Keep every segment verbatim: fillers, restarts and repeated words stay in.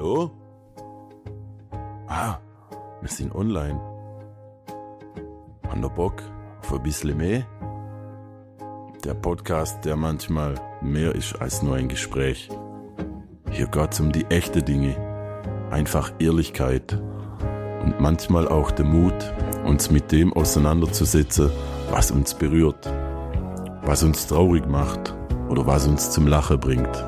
Hallo? Ah, wir sind online. Haben ihr Bock auf ein bisschen mehr? Der Podcast, der manchmal mehr ist als nur ein Gespräch. Hier geht's um die echten Dinge. Einfach Ehrlichkeit. Und manchmal auch der Mut, uns mit dem auseinanderzusetzen, was uns berührt. Was uns traurig macht oder was uns zum Lachen bringt.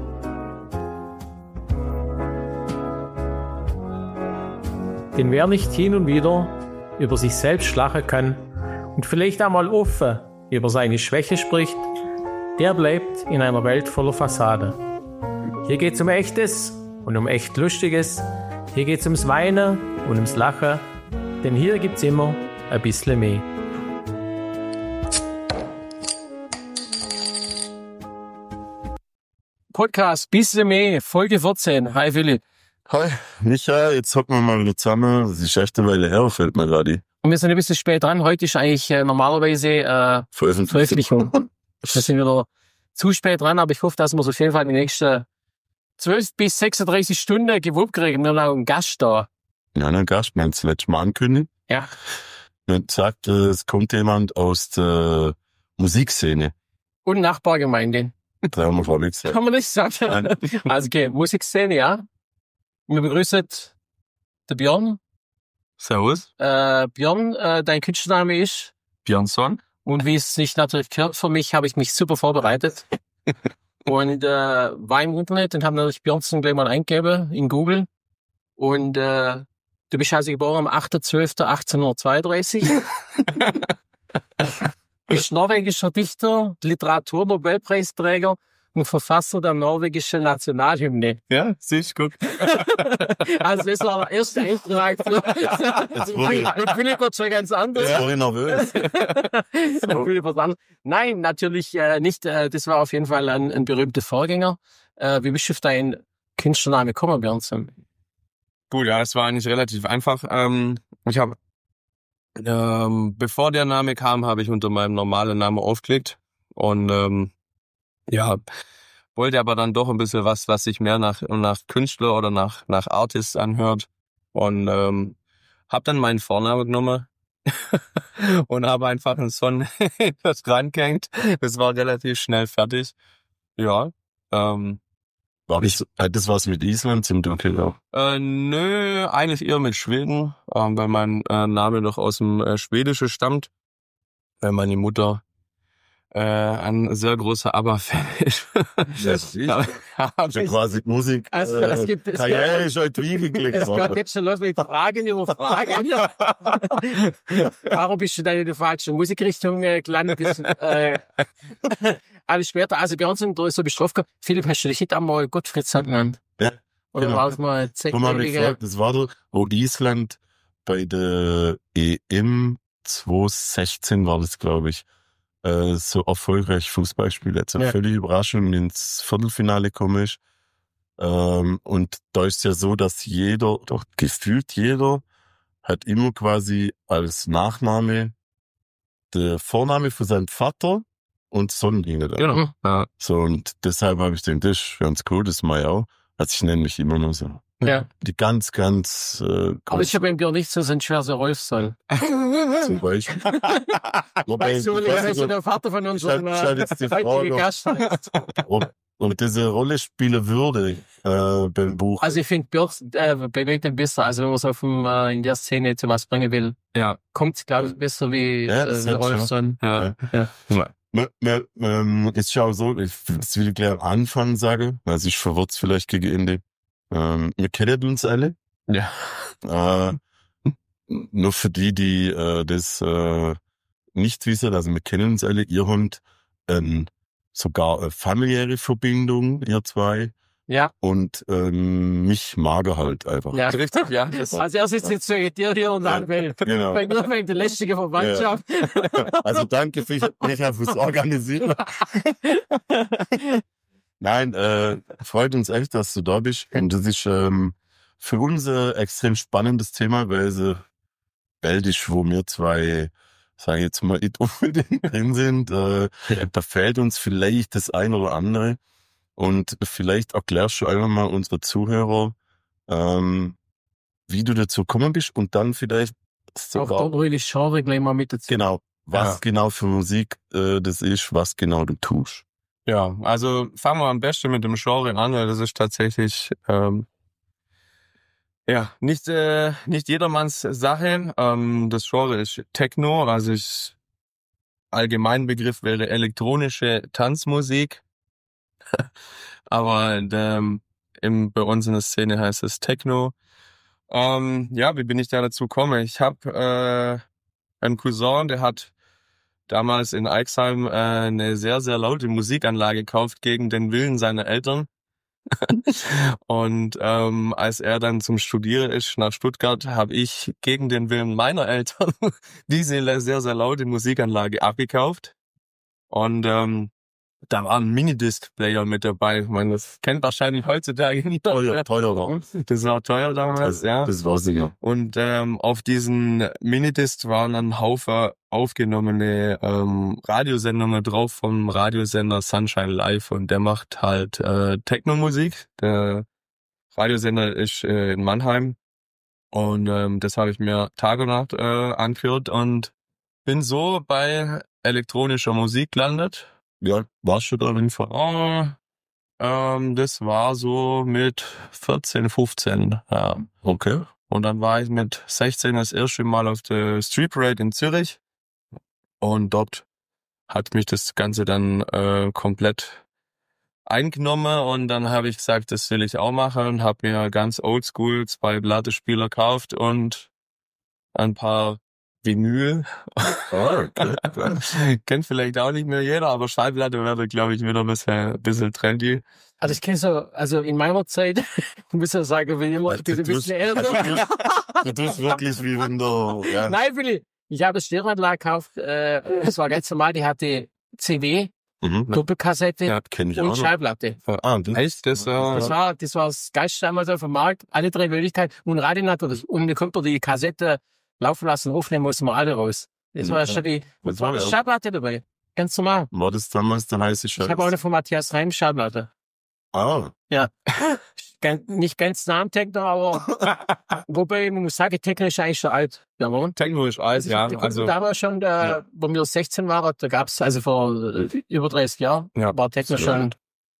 Denn wer nicht hin und wieder über sich selbst lachen kann und vielleicht einmal offen über seine Schwäche spricht, der bleibt in einer Welt voller Fassade. Hier geht's um Echtes und um echt Lustiges. Hier geht's ums Weinen und ums Lachen. Denn hier gibt's immer ein bisschen mehr. Podcast bisschen mehr, Folge vierzehn. Hi Philipp. Hi, Michael, jetzt hocken wir mal zusammen. Das ist echt eine Weile her, fällt mir gerade. Und wir sind ein bisschen spät dran. Heute ist eigentlich äh, normalerweise äh, Veröffentlichung. Wir sind wieder zu spät dran, aber ich hoffe, dass wir es auf jeden Fall in den nächsten zwölf bis sechsunddreißig Stunden gewuppt kriegen. Wir haben auch einen Gast da. Ja, einen Gast, wir haben es letztes Mal angekündigt. Ja. Wir haben gesagt, es kommt jemand aus der Musikszene. Und Nachbargemeinde. Da haben wir vorweg gesagt. Haben wir nicht gesagt? Nein. Also okay, Musikszene, ja. Wir begrüßen den Björn. Servus. Äh, Björn, äh, dein Künstlername ist? Björnsson. Und wie es sich natürlich gehört für mich, habe ich mich super vorbereitet. und äh, war im Internet und habe natürlich Björnsson gleich mal eingegeben in Google. Und äh, du bist also geboren am achter zwölfter achtzehnhundertzweiunddreißig. Bist norwegischer Dichter, Literatur-Nobelpreisträger und Verfasser der norwegischen Nationalhymne. Ja, siehst du, guck. Also das war der erste Eintrag. Und Philipp wird schon ganz anders. Jetzt war ich nervös. So. Philipp wird anders. Nein, natürlich äh, nicht. Äh, das war auf jeden Fall ein, ein berühmter Vorgänger. Äh, wie bist du auf deinen Künstlernamen gekommen, Björnsson? Gut, ja, es war eigentlich relativ einfach. Ähm, ich habe, ähm, bevor der Name kam, habe ich unter meinem normalen Namen aufgelegt. Und ähm, ja, wollte aber dann doch ein bisschen was, was sich mehr nach nach Künstler oder nach nach Artist anhört. Und ähm, habe dann meinen Vornamen genommen und habe einfach einen Song das rangehängt. Das war relativ schnell fertig. Ja, ähm, War das, hat das was mit Island zum Dunkeln auch? Äh, nö, eigentlich eher mit Schweden, ähm, weil mein äh, Name doch aus dem äh, Schwedischen stammt, weil meine Mutter äh, ein sehr großer ABBA-Fan ist. Das ist ja, quasi Musik. Also, äh, es gibt, es Karriere ist heute wie geklickt Es geht worden. jetzt schon los mit Fragen über Fragen. Warum bist du dann in der falschen Musikrichtung äh, gelandet? äh, alles später. Also bei uns sind da so bestraft. Philipp, hast du dich nicht einmal Gottfried genannt? Ja. Oder genau. war es mal Komm mal gefragt, das war doch, wo Island bei der E M zwanzig sechzehn war das, glaube ich, äh, so erfolgreich Fußball spielt. Also Ja. völlig Überraschung ins Viertelfinale gekommen ist. Ähm, und da ist ja so, dass jeder, doch gefühlt jeder, hat immer quasi als Nachname der Vorname von seinem Vater und Sohn hinten. Genau. Ja. So, und deshalb habe ich gedacht, das ist ganz cool, das mache ich auch. Also ich nenne mich immer nur so. Ja. Die ganz, ganz äh, Aber ich habe im Björn nicht so ein schwerer Rolfson. zum Beispiel. Wobei, Weißt du, ich weiß weißt du, nicht, der Vater von unserem Stell- stell jetzt die äh, heutigen Frage. Gast heißt. ob, ob diese Rolle spielen würde äh, beim Buch. Also ich finde Björn äh, bei weitem besser. Also wenn man es auf dem, äh, in der Szene zu was bringen will, Ja. kommt es, glaube ich, besser wie Ja, äh, das wie hat schon. Rolfson. Ja. Ja. Man, man, ähm, jetzt schau so, ich das will ich gleich am Anfang sagen, also ich verwirrt's vielleicht gegen Ende. Ähm, wir kennen uns alle. Ja. Äh, nur für die, die äh, das äh, nicht wissen, also wir kennen uns alle, ihr habt ähm, sogar eine familiäre Verbindung, ihr zwei. Ja. Und ähm, mich mag er halt einfach. Ja. Richtig, ja. Das, Also er sitzt jetzt wegen dir hier und dann wegen, Genau. wegen, nur wegen der lästigen Verwandtschaft. Also danke für Michael fürs Organisieren. Nein, äh, freut uns echt, dass du da bist. Und das ist ähm, für uns ein extrem spannendes Thema, weil es eine Welt ist, wo wir zwei, sage ich jetzt mal, nicht unbedingt drin sind. Äh, da fehlt uns vielleicht das ein oder andere. Und vielleicht erklärst du einfach mal unsere Zuhörer, ähm, wie du dazu gekommen bist und dann vielleicht sogar... Auch dort will ich Genre gleich mal mit dazu. Genau, was Ja. genau für Musik äh, das ist, was genau du tust. Ja, also fangen wir am besten mit dem Genre an, weil das ist tatsächlich ähm, ja nicht äh, nicht jedermanns Sache. Ähm, das Genre ist Techno, also ich, Allgemeinbegriff wäre elektronische Tanzmusik, aber ähm, im, bei uns in der Szene heißt es Techno. Ähm, ja, wie bin ich da dazu gekommen? Ich habe äh, einen Cousin, der hat damals in Eichsheim äh, eine sehr, sehr laute Musikanlage gekauft gegen den Willen seiner Eltern. Und ähm, als er dann zum Studieren ist nach Stuttgart, habe ich gegen den Willen meiner Eltern diese sehr, sehr laute Musikanlage abgekauft. Und ähm, da war ein Minidisc-Player mit dabei. Ich meine, das kennt wahrscheinlich heutzutage niemand. Teuer, teuer war. Das war teuer damals, Das, ja. das war sicher. Und ähm, auf diesen Minidisc waren ein Haufen aufgenommene ähm, Radiosendungen drauf vom Radiosender Sunshine Live. Und der macht halt äh, Techno-Musik. Der Radiosender ist äh, in Mannheim. Und ähm, das habe ich mir Tag und Nacht äh, angehört und bin so bei elektronischer Musik gelandet. Ja, warst du da in Fall? Oh, ähm, das war so mit vierzehn, fünfzehn. Ja. Okay. Und dann war ich mit sechzehn das erste Mal auf der Street Parade in Zürich. Und dort hat mich das Ganze dann äh, komplett eingenommen. Und dann habe ich gesagt, das will ich auch machen. Und habe mir ganz oldschool zwei Plattenspieler gekauft und ein paar Vinyl. Ah, okay. Kennt vielleicht auch nicht mehr jeder, aber Schallplatte wäre, glaube ich, wieder ein bisschen, ein bisschen trendy. Also ich kenne so, also in meiner Zeit, ich muss ja sagen, wenn jemand ein bisschen älter. Du tust wirklich wie wenn du... Ja. Nein, Willi, ich habe eine Stereoanlage gekauft, äh, das war ganz normal, die hatte C D, Mhm. Doppelkassette Ja, kenn ich auch und noch. Schallplatte. Ah, das, Echt? Das, äh, Das war, das war das Geilste damals auf dem Markt, alle drei Möglichkeiten und Radio natürlich. Und dann kommt er die Kassette laufen lassen, aufnehmen mussten wir alle raus. Das war schon die, Was das war war eine das? Schallplatte dabei. Ganz normal. war das damals der heiße Scheiß? Ich habe auch eine von Matthias Reim Schallplatte. Ah, Ganz, nicht ganz nah am Techno, aber wobei, man muss sagen, Techno ist eigentlich schon alt. Ja, man. Techno ist alles, ja. Also, da war schon, da, wo wir sechzehn waren, da gab's also vor äh, über dreißig Jahren, Ja. war Techno So. schon,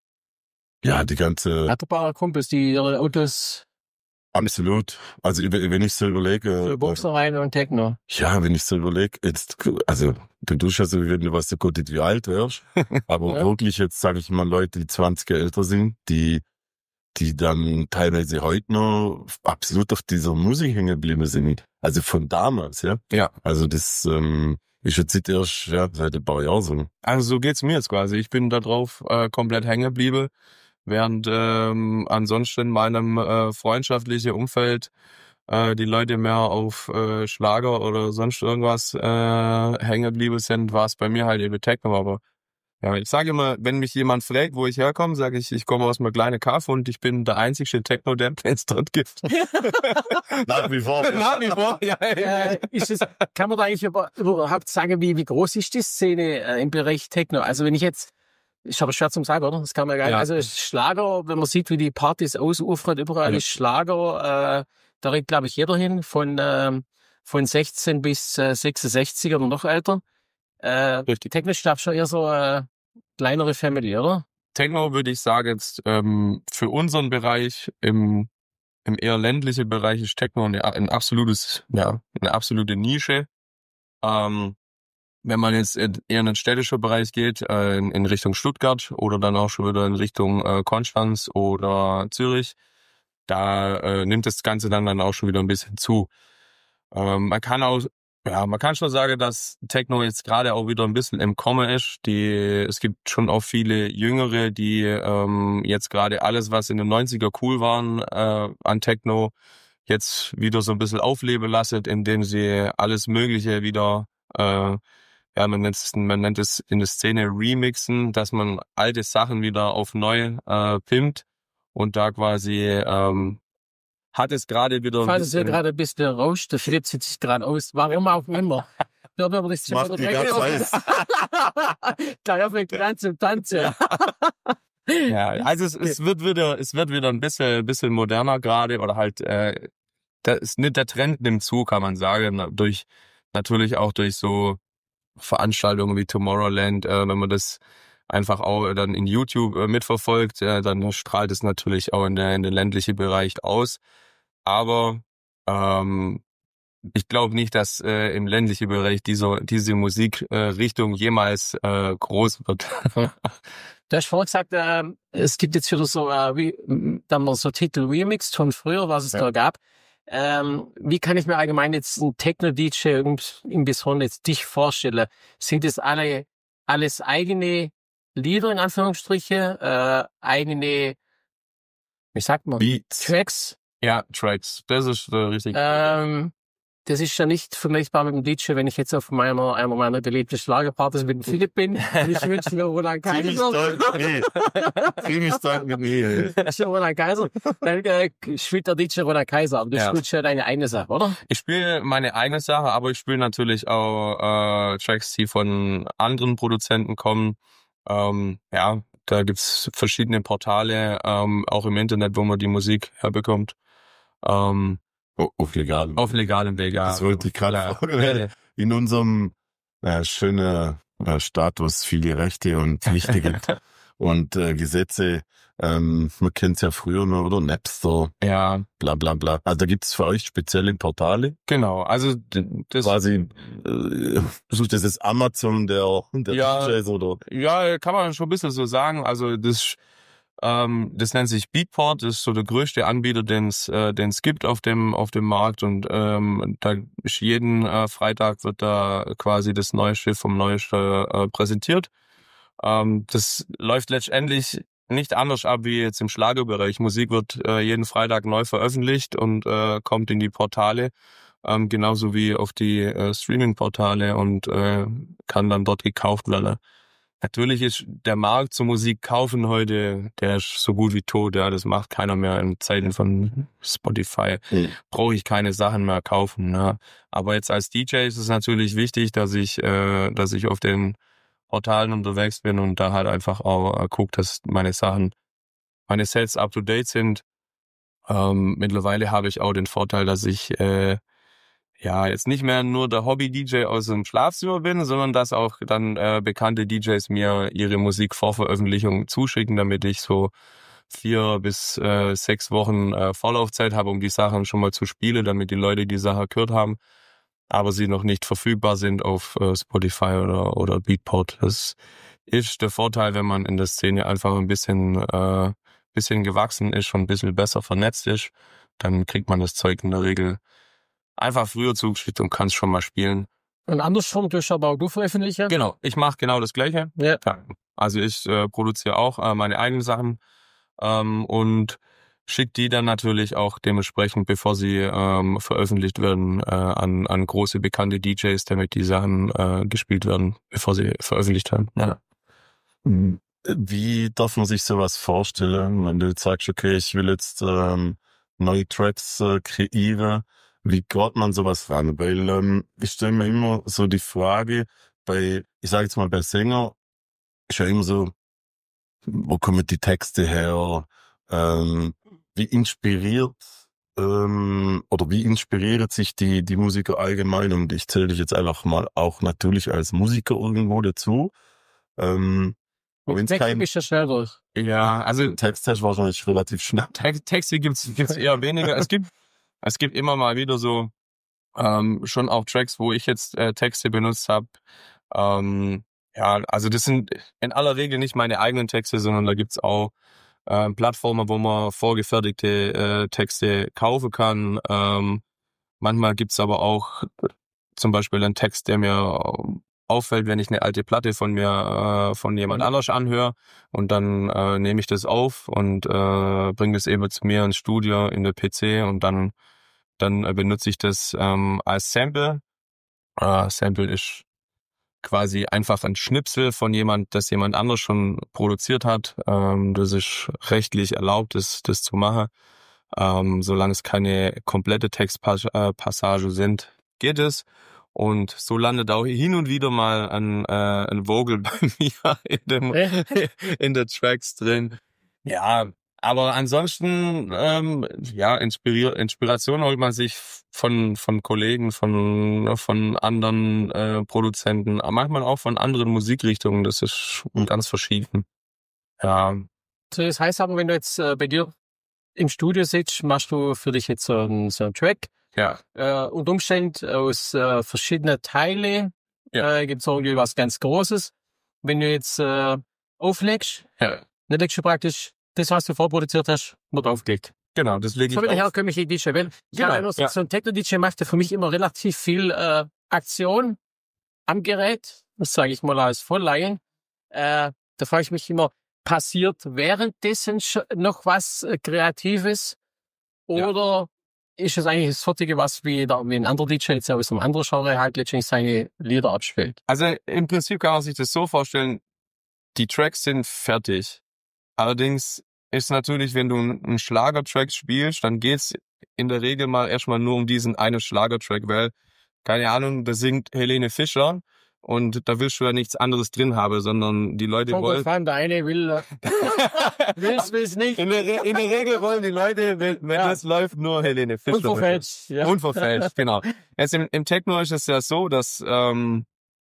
ja, die ganze... hat ein paar Kumpels, die ihre Autos Absolut. Also wenn ich so überlege... für äh, Boxer rein und Techno. Ja, wenn ich so überlege, jetzt, also du tust ja so, wie wenn du was so gut wie alt wärst, aber Ja. wirklich jetzt, sage ich mal, Leute, die zwanzig Jahre älter sind, die die dann teilweise heute noch absolut auf dieser Musik hängen geblieben sind. Also von damals, ja. Ja. Also das ähm, ist jetzt nicht erst ja, seit ein paar Jahren so. also so geht's mir jetzt quasi. Ich bin da drauf äh, komplett hängen geblieben, während ähm, ansonsten in meinem äh, freundschaftlichen Umfeld äh, die Leute mehr auf äh, Schlager oder sonst irgendwas äh, hängen geblieben sind, war es bei mir halt eben Techno. Aber ja, ich sage immer, wenn mich jemand fragt, wo ich herkomme, sage ich, ich komme aus einem kleinen Kaff und ich bin der einzige Techno-Depp, den es dort gibt. Nach wie vor. Nach wie vor, ja. Äh, ist es, kann man da eigentlich über, überhaupt sagen, wie, wie groß ist die Szene äh, im Bereich Techno? Also wenn ich jetzt, ich habe schwer zum Sagen, oder? Das kann man gar nicht. Ja. Also Schlager, wenn man sieht, wie die Partys ausufern, überall Ja. ist Schlager, äh, da rennt, glaube ich, jeder hin, von, ähm, von sechzehn bis äh, sechsundsechzig oder noch älter. Äh, Richtig. Techno ist, glaube ich, schon eher so äh, kleinere Family, oder? Techno würde ich sagen jetzt ähm, für unseren Bereich im im eher ländlichen Bereich ist Techno ein, ein absolutes ja eine absolute Nische. Ähm, wenn man jetzt in, eher in den städtischen Bereich geht, äh, in, in Richtung Stuttgart oder dann auch schon wieder in Richtung äh, Konstanz oder Zürich, da äh, nimmt das Ganze dann dann auch schon wieder ein bisschen zu. Ähm, man kann auch Ja, man kann schon sagen, dass Techno jetzt gerade auch wieder ein bisschen im Kommen ist. Die, es gibt schon auch viele Jüngere, die ähm, jetzt gerade alles, was in den neunziger cool waren äh, an Techno, jetzt wieder so ein bisschen aufleben lassen, indem sie alles Mögliche wieder, äh, ja, man nennt es, man nennt es in der Szene remixen, dass man alte Sachen wieder auf neu äh, pimpt und da quasi ähm, hat es gerade wieder ein Falls es ja bisschen- gerade ein bisschen rauscht, der Philipp sitzt sich gerade aus, warum auch immer. Ja, aber das ist Macht die ganz heiß. Da fängt an zum Tanzen. Ja, also es, es wird wieder, es wird wieder ein bisschen, bisschen moderner gerade oder halt, äh, das ist nicht der Trend nimmt zu, kann man sagen, durch natürlich auch durch so Veranstaltungen wie Tomorrowland, äh, wenn man das einfach auch dann in YouTube äh, mitverfolgt, äh, dann strahlt es natürlich auch in der in den ländlichen Bereich aus. Aber ähm, ich glaube nicht, dass äh, im ländlichen Bereich diese diese Musikrichtung äh, Richtung jemals äh, groß wird. Du hast vorhin gesagt, äh, es gibt jetzt wieder so, äh, wie, dann mal so Titel remixed von früher, was es Ja. da gab. Ähm, wie kann ich mir allgemein jetzt einen Techno-D J und im Besonderen jetzt dich vorstellen? Sind das alle alles eigene Lieder in Anführungsstriche, äh, eigene, wie sagt man, Beats. Tracks? Ja, Tracks, das ist äh, richtig. Ähm, das ist ja nicht vergleichbar mit dem D J, wenn ich jetzt auf meiner, einer meiner beliebten Schlagerpartys mit dem Philipp bin. Ich wünsche mir Roland Kaiser. Ich wünsche Roland Kaiser. Dann äh, spielt der D J Roland Kaiser. Aber du Ja. spielst ja deine eigene Sache, oder? Ich spiele meine eigene Sache, aber ich spiele natürlich auch äh, Tracks, die von anderen Produzenten kommen. Ähm, ja, da gibt's verschiedene Portale, ähm, auch im Internet, wo man die Musik herbekommt. Ähm, Oh, auf legal. auf legalem Weg, ja. Das wollte ich gerade Ja. fragen. In unserem äh, schönen äh, Staat, wo es viele Rechte und Pflichten gibt und äh, Gesetze, ähm, man kennt es ja früher noch, oder? Napster, Ja, bla bla bla. Also da gibt es für euch spezielle Portale, genau. Also d- das quasi, äh, sucht das ist Amazon der, der Ja. D Js oder? Ja, kann man schon ein bisschen so sagen. Also das, ähm, das nennt sich Beatport, das ist so der größte Anbieter, den es äh, den es gibt auf dem auf dem Markt und ähm, da ist jeden äh, Freitag wird da quasi das Neueste vom Neuesten äh, präsentiert. Ähm, das läuft letztendlich nicht anders ab wie jetzt im Schlagerbereich. Musik wird äh, jeden Freitag neu veröffentlicht und äh, kommt in die Portale, ähm, genauso wie auf die äh, Streaming-Portale und äh, kann dann dort gekauft werden. Natürlich ist der Markt zur Musik kaufen heute, der ist so gut wie tot, ja, das macht keiner mehr in Zeiten von Spotify. Mhm. Brauche ich keine Sachen mehr kaufen, ja. Aber jetzt als D J ist es natürlich wichtig, dass ich, äh, dass ich auf den Portalen unterwegs bin und da halt einfach auch äh, gucke, dass meine Sachen, meine Sets up to date sind. Ähm, mittlerweile habe ich auch den Vorteil, dass ich äh, ja jetzt nicht mehr nur der Hobby-D J aus dem Schlafzimmer bin, sondern dass auch dann äh, bekannte D Js mir ihre Musik vor Veröffentlichung zuschicken, damit ich so vier bis äh, sechs Wochen äh, Vorlaufzeit habe, um die Sachen schon mal zu spielen, damit die Leute die Sache gehört haben, aber sie noch nicht verfügbar sind auf äh, Spotify oder oder Beatport. Das ist der Vorteil, wenn man in der Szene einfach ein bisschen äh, bisschen gewachsen ist und ein bisschen besser vernetzt ist, dann kriegt man das Zeug in der Regel einfach früher zugeschickt und kann es schon mal spielen. Und andersrum, du hast aber auch du veröffentlichen. Genau, ich mache genau das Gleiche. Ja. Ja. Also ich äh, produziere auch äh, meine eigenen Sachen ähm, und schicke die dann natürlich auch dementsprechend, bevor sie ähm, veröffentlicht werden, äh, an, an große bekannte D Js, damit die Sachen äh, gespielt werden, bevor sie veröffentlicht werden. Ja. Wie darf man sich sowas vorstellen, wenn du jetzt sagst, okay, ich will jetzt ähm, neue Tracks äh, kreieren, wie geht man sowas ran? Weil ähm, ich stelle mir immer so die Frage, bei, ich sage jetzt mal bei Sänger, ist ja immer so, wo kommen die Texte her? Ähm, wie inspiriert ähm, oder wie inspiriert sich die die Musiker allgemein? Und ich zähle dich jetzt einfach mal auch natürlich als Musiker irgendwo dazu. Ähm, wenn es Weg kein bist du schnell durch. Ja, also Text hast, wahrscheinlich relativ schnell. Text, Texte gibt's gibt's eher weniger. Es gibt es gibt immer mal wieder so ähm, schon auch Tracks, wo ich jetzt äh, Texte benutzt habe. Ähm, ja, also das sind in aller Regel nicht meine eigenen Texte, sondern da gibt's auch äh, Plattformen, wo man vorgefertigte äh, Texte kaufen kann. Ähm, manchmal gibt's aber auch zum Beispiel einen Text, der mir auffällt, wenn ich eine alte Platte von mir äh, von jemand anders anhöre und dann äh, nehme ich das auf und äh, bringe das eben zu mir ins Studio in der P C und dann dann äh, benutze ich das ähm, als Sample. Äh, Sample ist quasi einfach ein Schnipsel von jemand, das jemand anders schon produziert hat. Ähm, das ist rechtlich erlaubt, das das zu machen, ähm, solange es keine komplette Textpassage sind, geht es. Und so landet auch hin und wieder mal ein, äh, ein Vogel bei mir in, dem, in der Tracks drin. Ja, aber ansonsten, ähm, ja, Inspirier- Inspiration holt man sich von von Kollegen, von von anderen äh, Produzenten, manchmal auch von anderen Musikrichtungen. Das ist ganz verschieden. Ja. So, das heißt aber, wenn du jetzt äh, bei dir im Studio sitzt, machst du für dich jetzt so einen, so einen Track. Ja. Äh, unter Umständen aus äh, verschiedenen Teilen Ja. äh, gibt es irgendwie was ganz Großes. Wenn du jetzt äh, auflegst, Ja. dann legst du praktisch das, was du vorproduziert hast, wird aufgelegt. Genau, das lege ich So wie der auf. herkömmliche D J. Weil ich Genau, habe immer so, ja. so ein Techno-D J macht ja für mich immer relativ viel äh, Aktion am Gerät. Das sage ich mal als Vollleihe. Äh, da frage ich mich immer, passiert währenddessen sch- noch was äh, Kreatives? Oder ist es eigentlich das Fertige, was wie, der, wie ein anderer D J jetzt aus einem anderen Genre halt letztendlich seine Lieder abspielt? Also im Prinzip kann man sich das so vorstellen, die Tracks sind fertig. Allerdings ist natürlich, wenn du einen Schlagertrack spielst, dann geht's in der Regel mal erstmal nur um diesen einen Schlagertrack, weil, keine Ahnung, da singt Helene Fischer und da willst du ja nichts anderes drin haben, sondern die Leute Kommt drauf wollen... an, der eine will, äh, will's, will's nicht. In der, Re in der Regel wollen die Leute, wenn, wenn Ja. das läuft, nur Helene Fischer. Unverfälscht. Ja. Unverfälscht, genau. Jetzt im, im Techno ist es ja so, dass, ähm,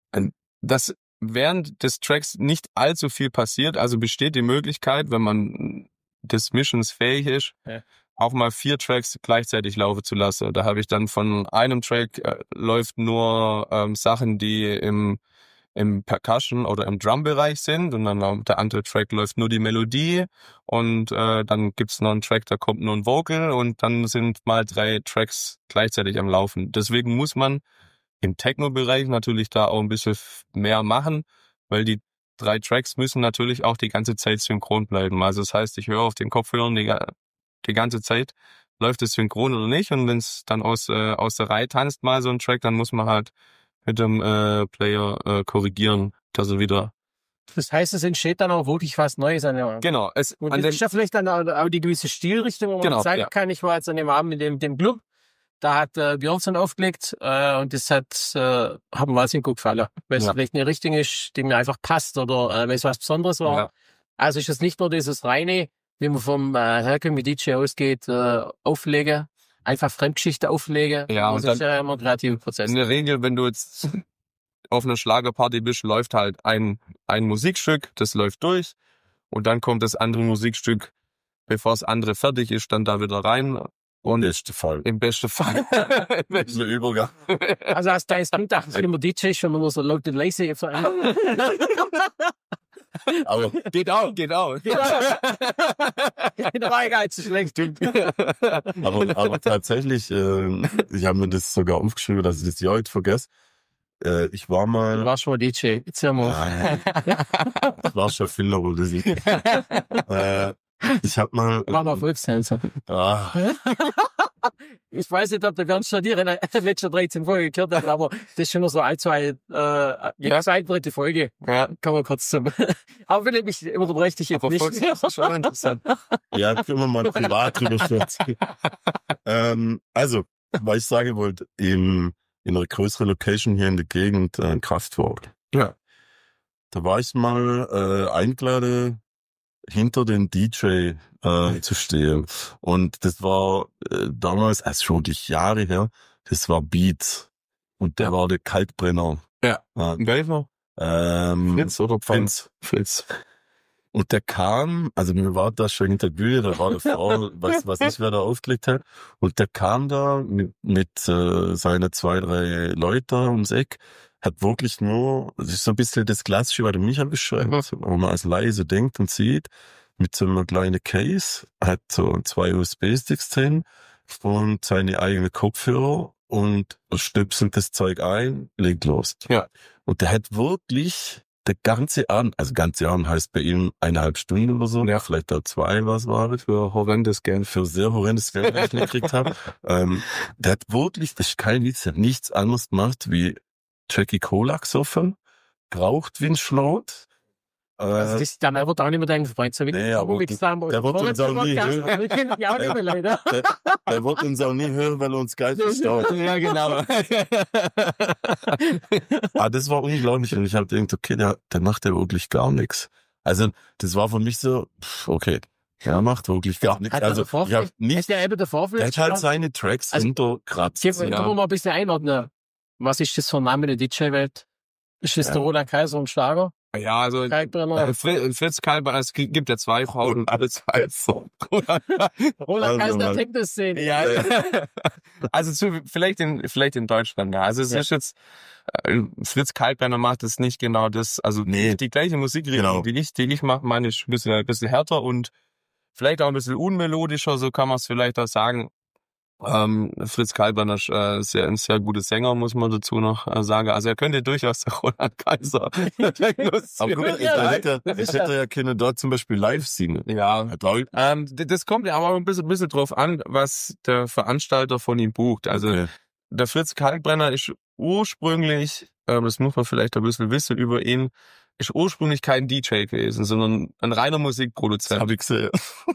dass während des Tracks nicht allzu viel passiert, also besteht die Möglichkeit, wenn man des Missions fähig ist, Ja. auch mal vier Tracks gleichzeitig laufen zu lassen. Da habe ich dann von einem Track äh, läuft nur ähm, Sachen, die im im Percussion- oder im Drum-Bereich sind und dann ähm, der andere Track läuft nur die Melodie und äh, dann gibt's noch einen Track, da kommt nur ein Vocal und dann sind mal drei Tracks gleichzeitig am Laufen. Deswegen muss man im Techno-Bereich natürlich da auch ein bisschen mehr machen, weil die drei Tracks müssen natürlich auch die ganze Zeit synchron bleiben. Also das heißt, ich höre auf den Kopfhörern die, die ganze Zeit, läuft es synchron oder nicht und wenn es dann aus, äh, aus der Reihe tanzt mal so ein Track, dann muss man halt mit dem äh, Player äh, korrigieren, dass er wieder... Das heißt, es entsteht dann auch wirklich was Neues an der Genau. Es, Und an das dem, ist ja vielleicht dann auch auch die gewisse Stilrichtung, wo man Genau, sagen ja. kann, ich war jetzt an dem Abend in dem, dem Club, da hat äh, Björnsson aufgelegt äh, und das hat äh, hat mir wahnsinnig gut gefallen, weil es Ja. vielleicht eine Richtung ist, die mir einfach passt oder äh, weil es was Besonderes war. Ja. Also ist es nicht nur dieses reine, wie man vom äh, herkömmlichen D J ausgeht, äh, auflegen, einfach Fremdgeschichte auflegen. Ja, das und ist ja immer ein kreativer Prozess. in der Regel, wenn du jetzt auf einer Schlagerparty bist, läuft halt ein, ein Musikstück, das läuft durch und dann kommt das andere Musikstück, bevor das andere fertig ist, dann da wieder rein. Und Beste Fall. im besten Fall. Ein Übergang. Also als kleines Kind dachte ich immer D J, wenn man nur so laut und leise ist. Aber geht auch, geht auch. In der Weigheit zu schlecht. Aber, aber tatsächlich, äh, ich habe mir das sogar aufgeschrieben, dass ich das ja heute vergesse. Äh, ich war Du mal... warst schon mal D J. Jetzt hören wir. Nein, das war schon viel noch, das ich. Äh, ich habe mal... War noch Volkstänzer. Ah, Ich weiß nicht, ob der Bernd schon dir in der letzten dreizehn Folge gehört hat, aber das ist schon noch so ein, zwei, äh, ja, zweite, dritte Folge. Ja. Kann man kurz zum. Aber wenn ich mich unterbreche dich jetzt Aber nicht. Volks- das ist schon interessant. ja, können wir mal privat drüber sprechen. ähm, also, was ich sagen wollte, im, in einer größeren Location hier in der Gegend, äh, ein Kraftwerk. Ja. Da war ich mal äh, eingeladen, hinter den D J äh, zu stehen. Und das war äh, damals, also schon die Jahre her, das war Beat. Und der war der Kaltbrenner. Ja. Ja, Welcher? ähm, Fritz oder Fritz. Fritz. Und der kam, also mir war da schon hinter der Bühne, da war eine Frau, was, was ich wer da aufgelegt hat. Und der kam da mit, mit äh, seinen zwei, drei Leuten ums Eck, hat wirklich nur, das ist so ein bisschen das Klassische, was der Michael beschreibt, wo man als leise denkt und sieht, mit so einer kleinen Case, hat so zwei U S B-Sticks drin und seine eigenen Kopfhörer und stöpselt das Zeug ein, legt los. Ja. Und der hat wirklich der ganze Abend, also ganze Abend heißt bei ihm eineinhalb Stunden oder so, Ja. vielleicht auch zwei, was war das? Für horrendes Geld. Für sehr horrendes Geld, das ich gekriegt habe. Ähm, der hat wirklich, das ist kein Witz, der hat nichts anderes gemacht wie Jackie Cola gesoffen, geraucht wie ein Schlaut Also das, dann wird auch nicht mehr dein Freund, so wie Nee, aber Mix da haben. der wird uns auch nie hören. Wir kennen die auch nicht mehr, leider. Der, der wird uns auch nie hören, weil er uns geil verstaut. Ja, genau. Ah, das war unglaublich. Und ich habe gedacht, okay, der, der macht ja wirklich gar nichts. Also, das war für mich so, pff, okay, der macht wirklich gar nichts. Hat Also, der Vorfeld- ich hab nicht, Ist der eben der Vorfeld? der hat halt seine Tracks Also, hinterkratzt. Können Ja. wir mal ein bisschen einordnen? Was ist das für ein Name in der D J-Welt? Ist das Ja. der Roland Kaiser und Schlager? Ja, also Kalkbrenner? äh, Fritz, Fritz Kalber, es gibt ja zwei Frauen. Und alles heißt so. Roland Also, Kaiser der Mann. Techno-Szene. Ja, also zu, vielleicht in vielleicht in Deutschland, ja. Also es Ja. ist jetzt äh, Fritz Kalkbrenner macht es nicht genau das, also Nee. die gleiche Musikrichtung, Genau. die ich, die ich mache, meine ist ein bisschen, ein bisschen härter und vielleicht auch ein bisschen unmelodischer, so kann man es vielleicht auch sagen. Ähm, Fritz Kalkbrenner ist äh, sehr, ein sehr guter Sänger, muss man dazu noch äh, sagen. Also er könnte durchaus der Roland Kaiser. Aber guck mal, ich Ja. hätte, ich hätte ja können dort zum Beispiel live singen. ja, Hat auch- Ähm, d- das kommt ja aber auch ein bisschen, bisschen drauf an, was der Veranstalter von ihm bucht. Also Okay. der Fritz Kalkbrenner ist ursprünglich, ähm, das muss man vielleicht ein bisschen wissen über ihn, ist ursprünglich kein D J gewesen, sondern ein reiner Das Musikproduzent. habe ich gesehen.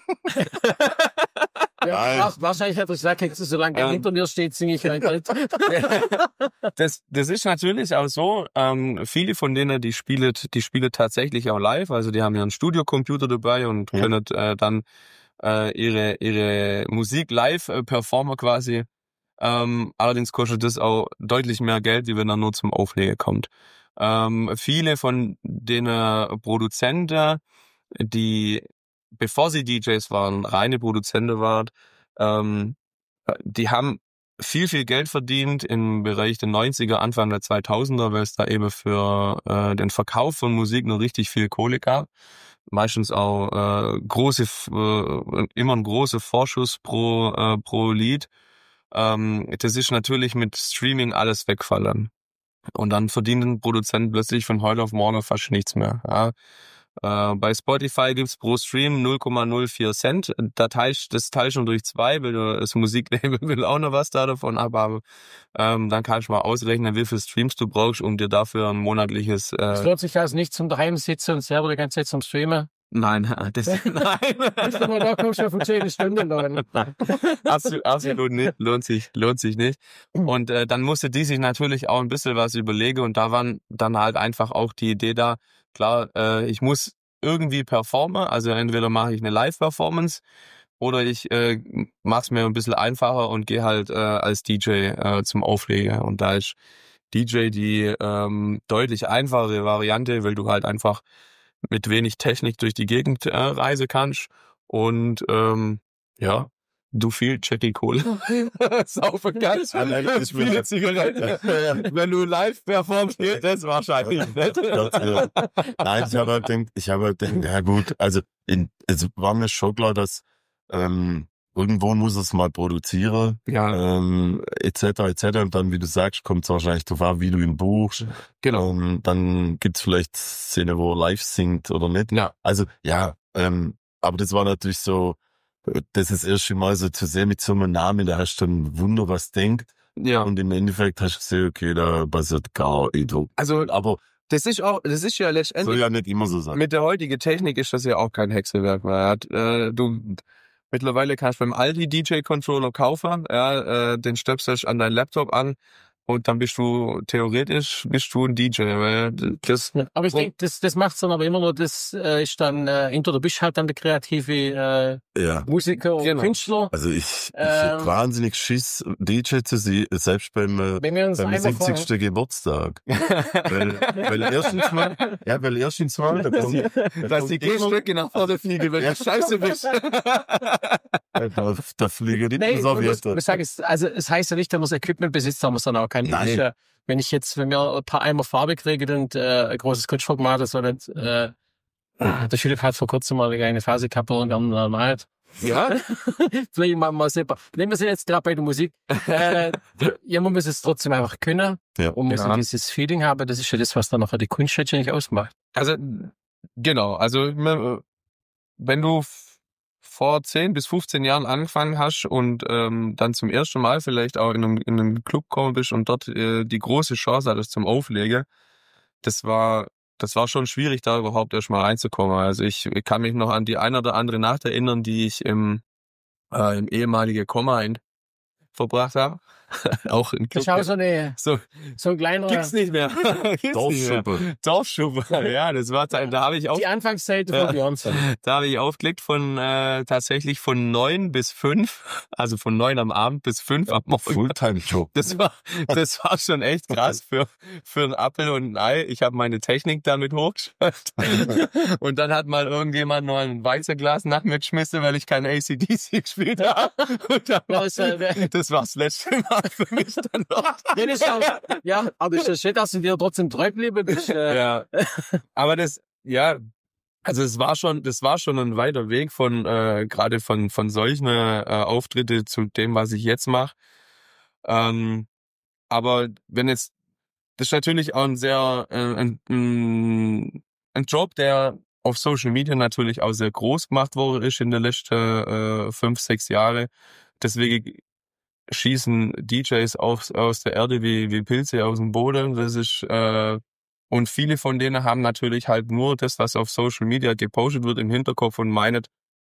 Ja, Nein. ach, wahrscheinlich hat er gesagt, hey, solange er Ähm. hinter mir steht, singe ich ein Lied. Das, das ist natürlich auch so. Ähm, viele von denen, die spielen, die spielen tatsächlich auch live. Also die haben ja einen Studiocomputer dabei und Ja. können äh, dann äh, ihre ihre Musik live äh, performen quasi. Ähm, allerdings kostet das auch deutlich mehr Geld, wie wenn er nur zum Auflegen kommt. Ähm, viele von den Produzenten, die bevor sie D Js waren, reine Produzenten waren, ähm, die haben viel, viel Geld verdient im Bereich der neunziger, Anfang der zweitausender, weil es da eben für äh, den Verkauf von Musik noch richtig viel Kohle gab. Meistens auch äh, große, äh, immer ein großer Vorschuss pro, äh, pro Lied. Ähm, das ist natürlich mit Streaming alles wegfallen. Und dann verdienen Produzenten plötzlich von heute auf morgen fast nichts mehr. Ja. Äh, bei Spotify gibt's pro Stream null Komma null vier Cent. Da teilst, das teilst du durch zwei, weil du das Musiklabel will auch noch was da davon abhaben. Ähm, dann kannst du mal ausrechnen, wie viele Streams du brauchst, um dir dafür ein monatliches... Es Äh, lohnt sich also nicht zum daheim sitzen und selber die ganze Zeit zum Streamen. nein, das, nein. Weißt du mal, da kommst du ja von zehn Stunden lang. Nein, absolut, absolut nicht. Lohnt sich, lohnt sich nicht. Und äh, dann musste die sich natürlich auch ein bisschen was überlegen und da waren dann halt einfach auch die Idee da, klar, äh, ich muss irgendwie performen, also entweder mache ich eine Live-Performance oder ich äh, mache es mir ein bisschen einfacher und gehe halt äh, als D J äh, zum Auflegen. Und da ist D J die ähm, deutlich einfachere Variante, weil du halt einfach mit wenig Technik durch die Gegend äh, reisen kannst und ähm, ja, du viel Jackie Cola saufen kannst. Ja, nein, das ist mir- Viele Zigaretten. Wenn du live performst, geht das wahrscheinlich nicht. Ja. Nein, ich habe halt gedacht, ich habe halt gedacht, ja gut, also in, es war mir schon klar, dass ähm, irgendwo muss es mal produzieren, Ja, ähm, et cetera et cetera. Und dann, wie du sagst, kommt es wahrscheinlich drauf an, wie du ihn buchst. genau. Ähm, dann gibt's vielleicht Szene, wo er live singt oder nicht. Ja. Also ja, ähm, aber das war natürlich so, äh, das ist das erste Mal so zu sehen mit so einem Namen, da hast du ein Wunder, was denkt. Ja. Und im Endeffekt hast du gesehen, okay, da passiert gar nichts. Also Aber das ist auch, das ist ja soll letztendlich ja nicht immer so sein. mit der heutigen Technik ist das ja auch kein Hexenwerk mehr. Er hat, äh, du mittlerweile kannst du beim Aldi D J-Controller kaufen, ja, äh, den stöpselst an deinen Laptop an und dann bist du theoretisch bist du ein D J, weil das Aber ich denke, das, das macht's dann aber immer noch, das äh, ist dann, äh, entweder bist du halt dann der kreative äh, Ja. Musiker und Genau. Künstler. Also ich, ich Ähm. hab wahnsinnig Schiss, D J zu sein, selbst beim, äh, Wenn wir uns beim einmal vorher- siebzigsten Geburtstag. weil, weil erstens mal, ja, weil erstens mal, da kommt, da dass kommt die immer- Gehstücke nach vorne fliegen, wenn du scheiße bist. da, da fliegen die Nein, man muss, Sowjeter. man sagt, es, also es heißt ja nicht, wenn man das Equipment besitzt, haben wir es dann auch kein Nein. Mensch. Wenn ich jetzt, wenn wir ein paar Eimer Farbe kriegen und äh, ein großes Kunstformat, das soll nicht, äh, der Philipp hat vor kurzem mal eine Phase gehabt, wo er gerne normal hat. Ja, Vielleicht machen wir mal selber. Nehmen wir sie jetzt gerade bei der Musik. Äh, ja, man muss es trotzdem einfach können Ja. und muss Ja. dieses Feeling haben. Das ist ja das, was dann nachher die Kunst letztendlich ausmacht. also genau, also äh, wenn du f- vor zehn bis fünfzehn Jahren angefangen hast und ähm, dann zum ersten Mal vielleicht auch in einem, in einem Club gekommen bist und dort äh, die große Chance hattest zum Auflegen, das war das war schon schwierig, da überhaupt erstmal reinzukommen. Also ich, ich kann mich noch an die ein oder andere Nacht erinnern, die ich im, äh, im ehemaligen Kommain verbracht habe. Auch in Das ist auch so, eine, so, so ein kleiner... gibt's nicht mehr. Dorfschuppe. Dorfschuppe, ja, das war, da habe ich auch, Die Anfangszeit von Björnsson. da habe ich aufgelegt von, äh, tatsächlich von neun bis fünf, also von neun am Abend bis fünf am Morgen. Fulltime-Job. Das war, das war schon echt krass für, für ein Apfel und ein Ei. Ich habe meine Technik damit hochgestellt. Und dann hat mal irgendjemand noch ein Weißeglas nach mir geschmissen, weil ich kein A C D C gespielt habe. Und dann war, Das, äh, das war das letzte Mal für mich dann noch. Ja, das ist auch, ja, aber das ist schön, dass du dir trotzdem treu geblieben bist. Äh, Ja. Aber das, ja, also es war schon, das war schon ein weiter Weg von, äh, gerade von, von solchen äh, Auftritte zu dem, was ich jetzt mache. Ähm, aber wenn jetzt, das ist natürlich auch ein sehr, äh, ein, ein, ein Job, der auf Social Media natürlich auch sehr groß gemacht worden ist in den letzten äh, fünf, sechs Jahre. Deswegen schießen D Js aus, aus der Erde wie, wie Pilze aus dem Boden. Das ist, äh, und viele von denen haben natürlich halt nur das, was auf Social Media gepostet wird, im Hinterkopf und meinen,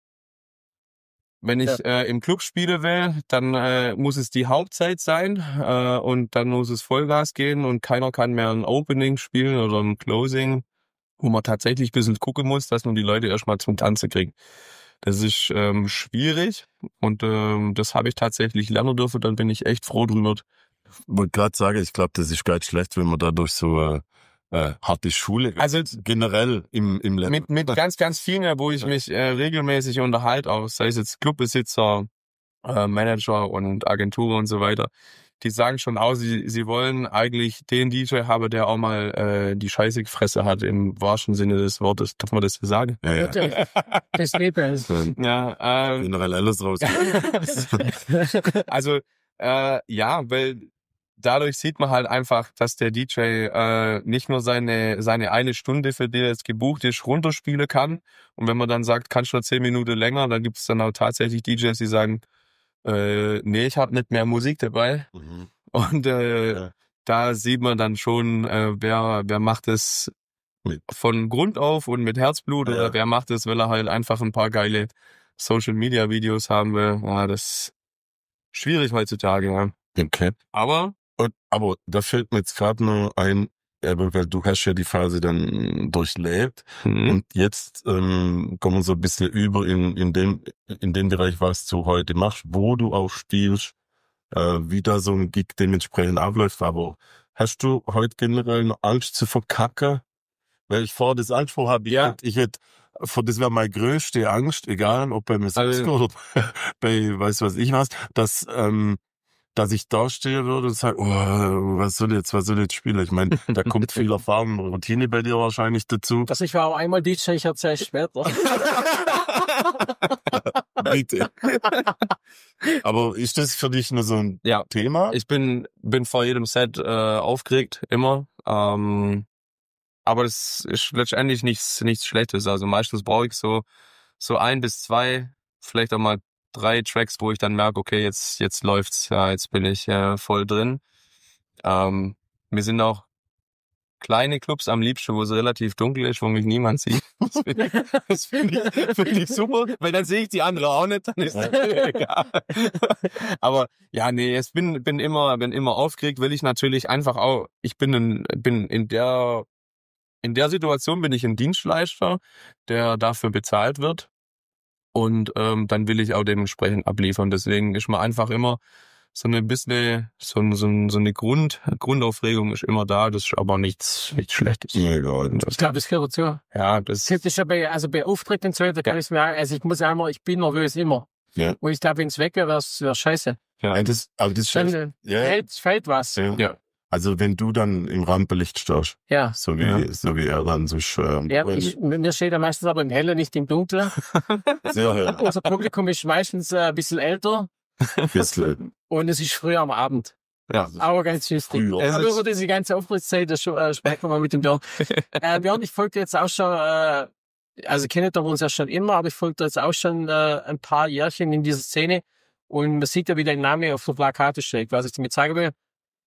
wenn ich ja. äh, im Club spielen will, dann äh, muss es die Hauptzeit sein äh, und dann muss es Vollgas gehen und keiner kann mehr ein Opening spielen oder ein Closing, wo man tatsächlich ein bisschen gucken muss, dass man die Leute erstmal zum Tanzen kriegt. Das ist ähm, schwierig und ähm, das habe ich tatsächlich lernen dürfen, dann bin ich echt froh drüber. Ich wollte gerade sagen, ich glaube, das ist gar nicht schlecht, wenn man dadurch so äh, äh, harte Schule also generell im im Leben. Mit, mit ganz, ganz vielen, wo ich mich äh, regelmäßig unterhalte, auch sei es jetzt Clubbesitzer, äh, Manager und Agenturen und so weiter, die sagen schon auch, sie, sie wollen eigentlich den D J haben, der auch mal äh, die Scheiße gefressen hat, im wahrsten Sinne des Wortes. Darf man das so sagen? Ja, ja. Das Leben ist. Ja, äh, Generell alles raus. also, äh, ja, weil dadurch sieht man halt einfach, dass der D J äh, nicht nur seine seine eine Stunde, für die er jetzt gebucht ist, runterspielen kann. Und wenn man dann sagt, kannst du noch zehn Minuten länger, dann gibt es dann auch tatsächlich D Js, die sagen, äh, nee, ich habe nicht mehr Musik dabei. Mhm. Und äh, Ja. da sieht man dann schon, äh, wer wer macht es Mit. von Grund auf und mit Herzblut, Ja. oder wer macht es, weil er halt einfach ein paar geile Social-Media-Videos haben will. Ja, das ist schwierig heutzutage, ja. Okay. Aber Und, aber da fällt mir jetzt gerade noch ein, eben, weil du hast ja die Phase dann durchlebt hm, und jetzt ähm, kommen wir so ein bisschen über in in dem in den Bereich, was du heute machst, wo du auch spielst, äh, wie da so ein Gig dementsprechend abläuft. Aber hast du heute generell noch Angst zu verkacken? Weil ich vor das angesprochen habe, ich Ja. hätte, ich hätte, vor das wäre meine größte Angst, egal ob beim Musik Also- oder bei weiß was ich was, dass ähm, dass ich da stehen würde und sage, oh, was soll jetzt, was soll jetzt spielen? Ich meine, da kommt viel Erfahrung und Routine bei dir wahrscheinlich dazu. Also ich war auch einmal D J, ich erzähle es später. Bitte. Aber ist das für dich nur so ein ja, Thema? ich bin bin vor jedem Set äh, aufgeregt, immer. Ähm, aber das ist letztendlich nichts nichts Schlechtes. Also meistens brauche ich so so ein bis zwei, vielleicht auch mal drei Tracks, wo ich dann merke, okay, jetzt jetzt läuft's, ja, jetzt bin ich äh, voll drin. Ähm, wir sind auch kleine Clubs am liebsten, wo es relativ dunkel ist, wo mich niemand sieht. Das finde ich, das find ich, find ich super, weil dann sehe ich die andere auch nicht, dann ist das mir egal. Aber ja, nee, ich bin bin immer bin immer aufgeregt, will ich natürlich einfach auch. Ich bin in, bin in der in der Situation bin ich ein Dienstleister, der dafür bezahlt wird. Und ähm, dann will ich auch dementsprechend abliefern. Deswegen ist man einfach immer so eine bisschen, so, so, so eine Grund, Grundaufregung ist immer da. Das ist aber nichts, nichts Schlechtes. Ja, egal. Ich glaube, das gehört dazu. Ja, das Das ist ja bei, also bei Auftritten und so, da kann ich mir, also ich muss einmal, ich bin nervös immer. Ja. Und ich glaube, wenn es weg wäre, wäre es scheiße. Ja, das, aber das ist Dann echt, äh, ja, fällt, fällt was. ja. ja. Also wenn du dann im Rampenlicht stehst, Ja. so wie, Ja. so wie er dann so schön. Ja, ich, mir steht er meistens aber im Hellen, nicht im Dunklen. Sehr hell. Unser Publikum ist meistens äh, ein bisschen älter Bisschen. und es ist früher am Abend. Ja. Aber ganz lustig. Früher. Es Aber ist- über diese ganze Auftrittszeit, das schon, äh, sprechen wir mal mit dem Björn. äh, Björn, ich folge jetzt auch schon, äh, also kennen wir uns ja schon immer, aber ich folge jetzt auch schon äh, ein paar Jährchen in dieser Szene und man sieht ja, wie dein Name auf der Plakate steht. Was ich damit sagen will,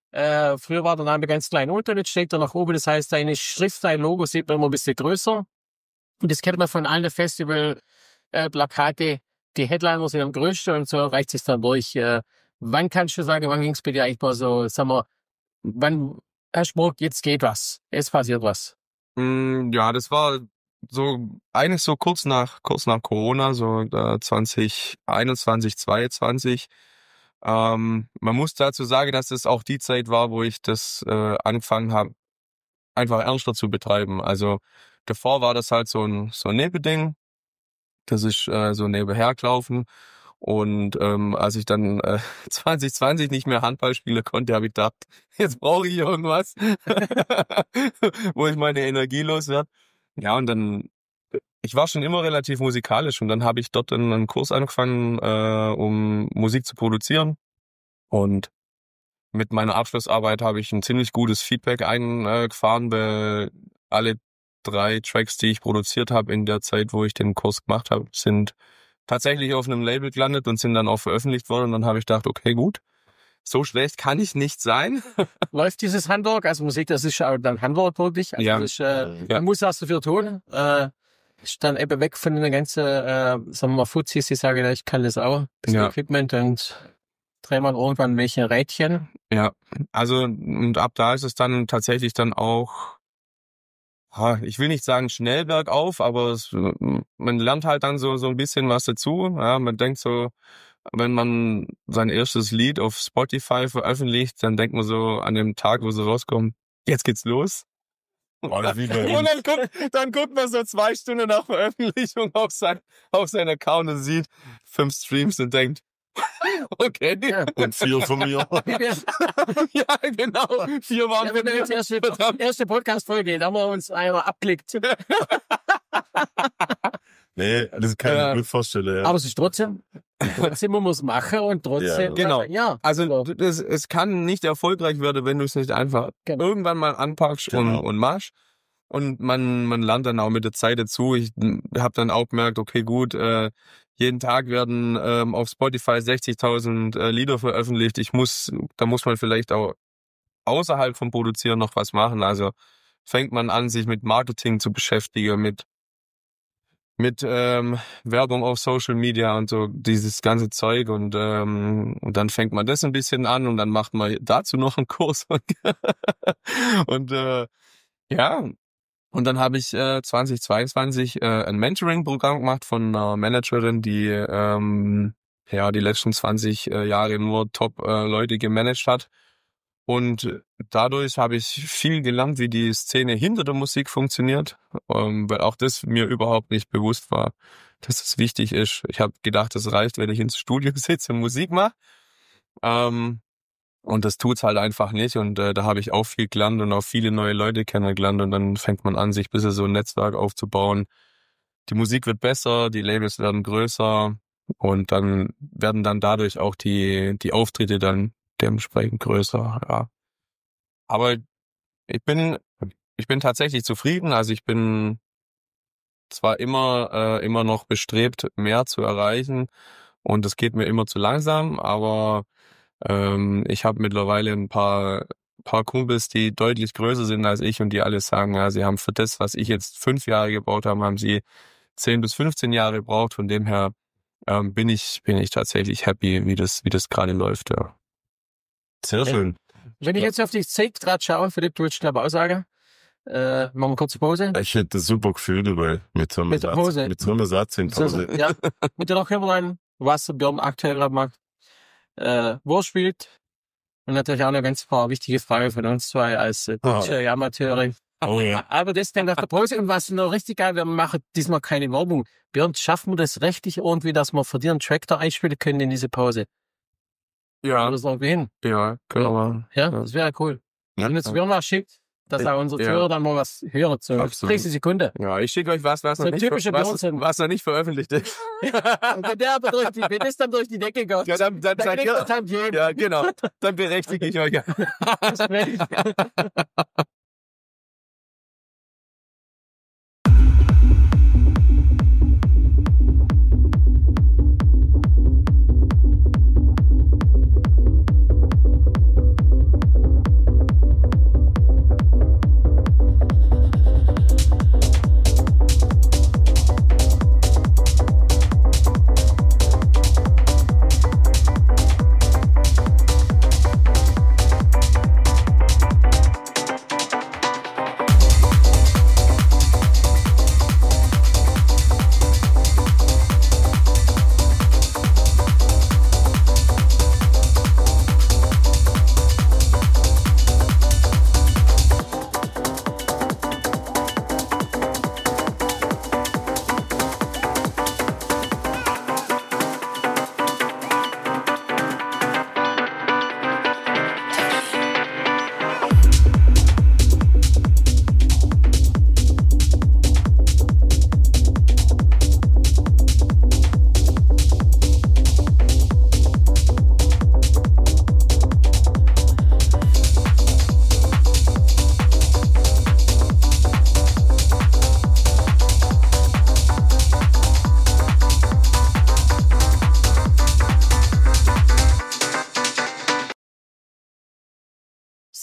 Äh, früher war der Name ganz klein unten, jetzt steht er nach oben. Das heißt, deine Schrift, dein Logo sieht man immer ein bisschen größer. Und das kennt man von allen Festival-Plakate. Die Headliner sind am größten und so reicht es dann durch. Äh, wann kannst du sagen, wann ging es bei dir eigentlich mal so, sagen wir, wann hast du gemerkt, jetzt geht was, es passiert was? Mm, ja, das war so eigentlich so kurz nach kurz nach Corona, so äh, zwanzig einundzwanzig, zweiundzwanzig. Ähm, man muss dazu sagen, dass es auch die Zeit war, wo ich das äh, angefangen habe, einfach ernster zu betreiben. Also davor war das halt so ein so ein Nebending. Das ist äh, so nebenher gelaufen. Und ähm, als ich dann äh, zwanzig zwanzig nicht mehr Handball spielen konnte, habe ich gedacht, jetzt brauche ich irgendwas, wo ich meine Energie loswerde. Ja, und dann, ich war schon immer relativ musikalisch und dann habe ich dort einen Kurs angefangen, äh, um Musik zu produzieren. Und mit meiner Abschlussarbeit habe ich ein ziemlich gutes Feedback eingefahren, weil alle drei Tracks, die ich produziert habe in der Zeit, wo ich den Kurs gemacht habe, sind tatsächlich auf einem Label gelandet und sind dann auch veröffentlicht worden. Und dann habe ich gedacht, okay, gut, so schlecht kann ich nicht sein. Läuft dieses Handwerk, also Musik, das ist auch dann Handwerk wirklich. Also Ja. das ist, äh, Ja. man muss was dafür tun. Äh, ist dann eben weg von den ganzen, äh, sagen wir mal, Fuzis, die sagen, ja, ich kann das auch, das Ja. Equipment, und drehen wir irgendwann welche Rädchen. Ja, also und ab da ist es dann tatsächlich dann auch, ha, ich will nicht sagen schnell bergauf, aber es, man lernt halt dann so so ein bisschen was dazu. Ja, man denkt so, wenn man sein erstes Lied auf Spotify veröffentlicht, dann denkt man so an dem Tag, wo sie rauskommen, jetzt geht's los. Oder wie bei Und uns. dann guckt, dann guckt man so zwei Stunden nach Veröffentlichung auf sein, auf seinen Account und sieht fünf Streams und denkt, okay. Ja. Und vier von mir. Ja, genau. Vier waren Ja, wenn wir jetzt erste, erste Podcast-Folge, da haben wir uns einer abklickt. Nee, das kann ich Ja. mir gut vorstellen. Ja. Aber es ist trotzdem, trotzdem muss man es machen und trotzdem. Ja, genau. Ja. Also das, es kann nicht erfolgreich werden, wenn du es nicht einfach Genau. irgendwann mal anpackst Genau. und, und machst. Und man, man lernt dann auch mit der Zeit dazu. Ich habe dann auch gemerkt, okay, gut, äh, jeden Tag werden ähm, auf Spotify sechzigtausend äh, Lieder veröffentlicht. Ich muss, da muss man vielleicht auch außerhalb vom Produzieren noch was machen. Also fängt man an, sich mit Marketing zu beschäftigen, mit mit ähm, Werbung auf Social Media und so dieses ganze Zeug und, ähm, und dann fängt man das ein bisschen an und dann macht man dazu noch einen Kurs und, und äh, ja, und dann habe ich äh, zwanzig zweiundzwanzig äh, ein Mentoring-Programm gemacht von einer Managerin, die ähm, ja die letzten zwanzig äh, Jahre nur Top-Leute gemanagt hat. Und dadurch habe ich viel gelernt, wie die Szene hinter der Musik funktioniert, ähm, weil auch das mir überhaupt nicht bewusst war, dass es wichtig ist. Ich habe gedacht, es reicht, wenn ich ins Studio sitze und Musik mache. Ähm, und das tut's halt einfach nicht. Und äh, da habe ich auch viel gelernt und auch viele neue Leute kennengelernt. Und dann fängt man an, sich ein bisschen so ein Netzwerk aufzubauen. Die Musik wird besser, die Labels werden größer und dann werden dann dadurch auch die die Auftritte dann dementsprechend größer, ja. Aber ich bin, ich bin tatsächlich zufrieden. Also ich bin zwar immer, äh, immer noch bestrebt, mehr zu erreichen und es geht mir immer zu langsam, aber ähm, ich habe mittlerweile ein paar, paar Kumpels, die deutlich größer sind als ich und die alle sagen, ja, sie haben für das, was ich jetzt fünf Jahre gebaut habe, haben sie zehn bis fünfzehn Jahre gebraucht. Von dem her ähm, bin ich, bin ich tatsächlich happy, wie das, wie das gerade läuft, ja. Sehr schön. Wenn ich jetzt auf die Zeit gerade schaue, Philipp, du willst glaube ich auch sagen, äh, machen wir eine kurze Pause. Ich hätte ein super Gefühl dabei. Mit so einem Mit der Satz, Pause. mit so einem Satz in Pause. Ja, mit der noch rein, was der Björn aktuell gerade macht, äh, wo er spielt. Und natürlich auch eine ganz paar wichtige Frage von uns zwei als äh, Ah. D J-Amateure. Oh ja. Aber das dann nach der Pause. Und was noch richtig geil, wir machen diesmal keine Werbung. Björn, schaffen wir das rechtlich irgendwie, dass wir für dir einen Track da einspielen können in diese Pause? Ja, Oder so irgendwie hin? ja, können wir machen. Ja, das wäre cool. Ja. Wenn jetzt Björn was schickt, dass auch unsere Ja. Zuhörer dann mal was hören. So Absolut. dreißig Sekunden. Ja, ich schicke euch was, was So noch ein nicht, typischer was, Björn. was noch nicht veröffentlicht ist. Und wenn der aber durch die, wenn das dann durch die Decke geht, Ja, dann, dann dann seid kriegt ihr, er Tantiemen. ja, genau. Dann berechtige ich euch. Das wär-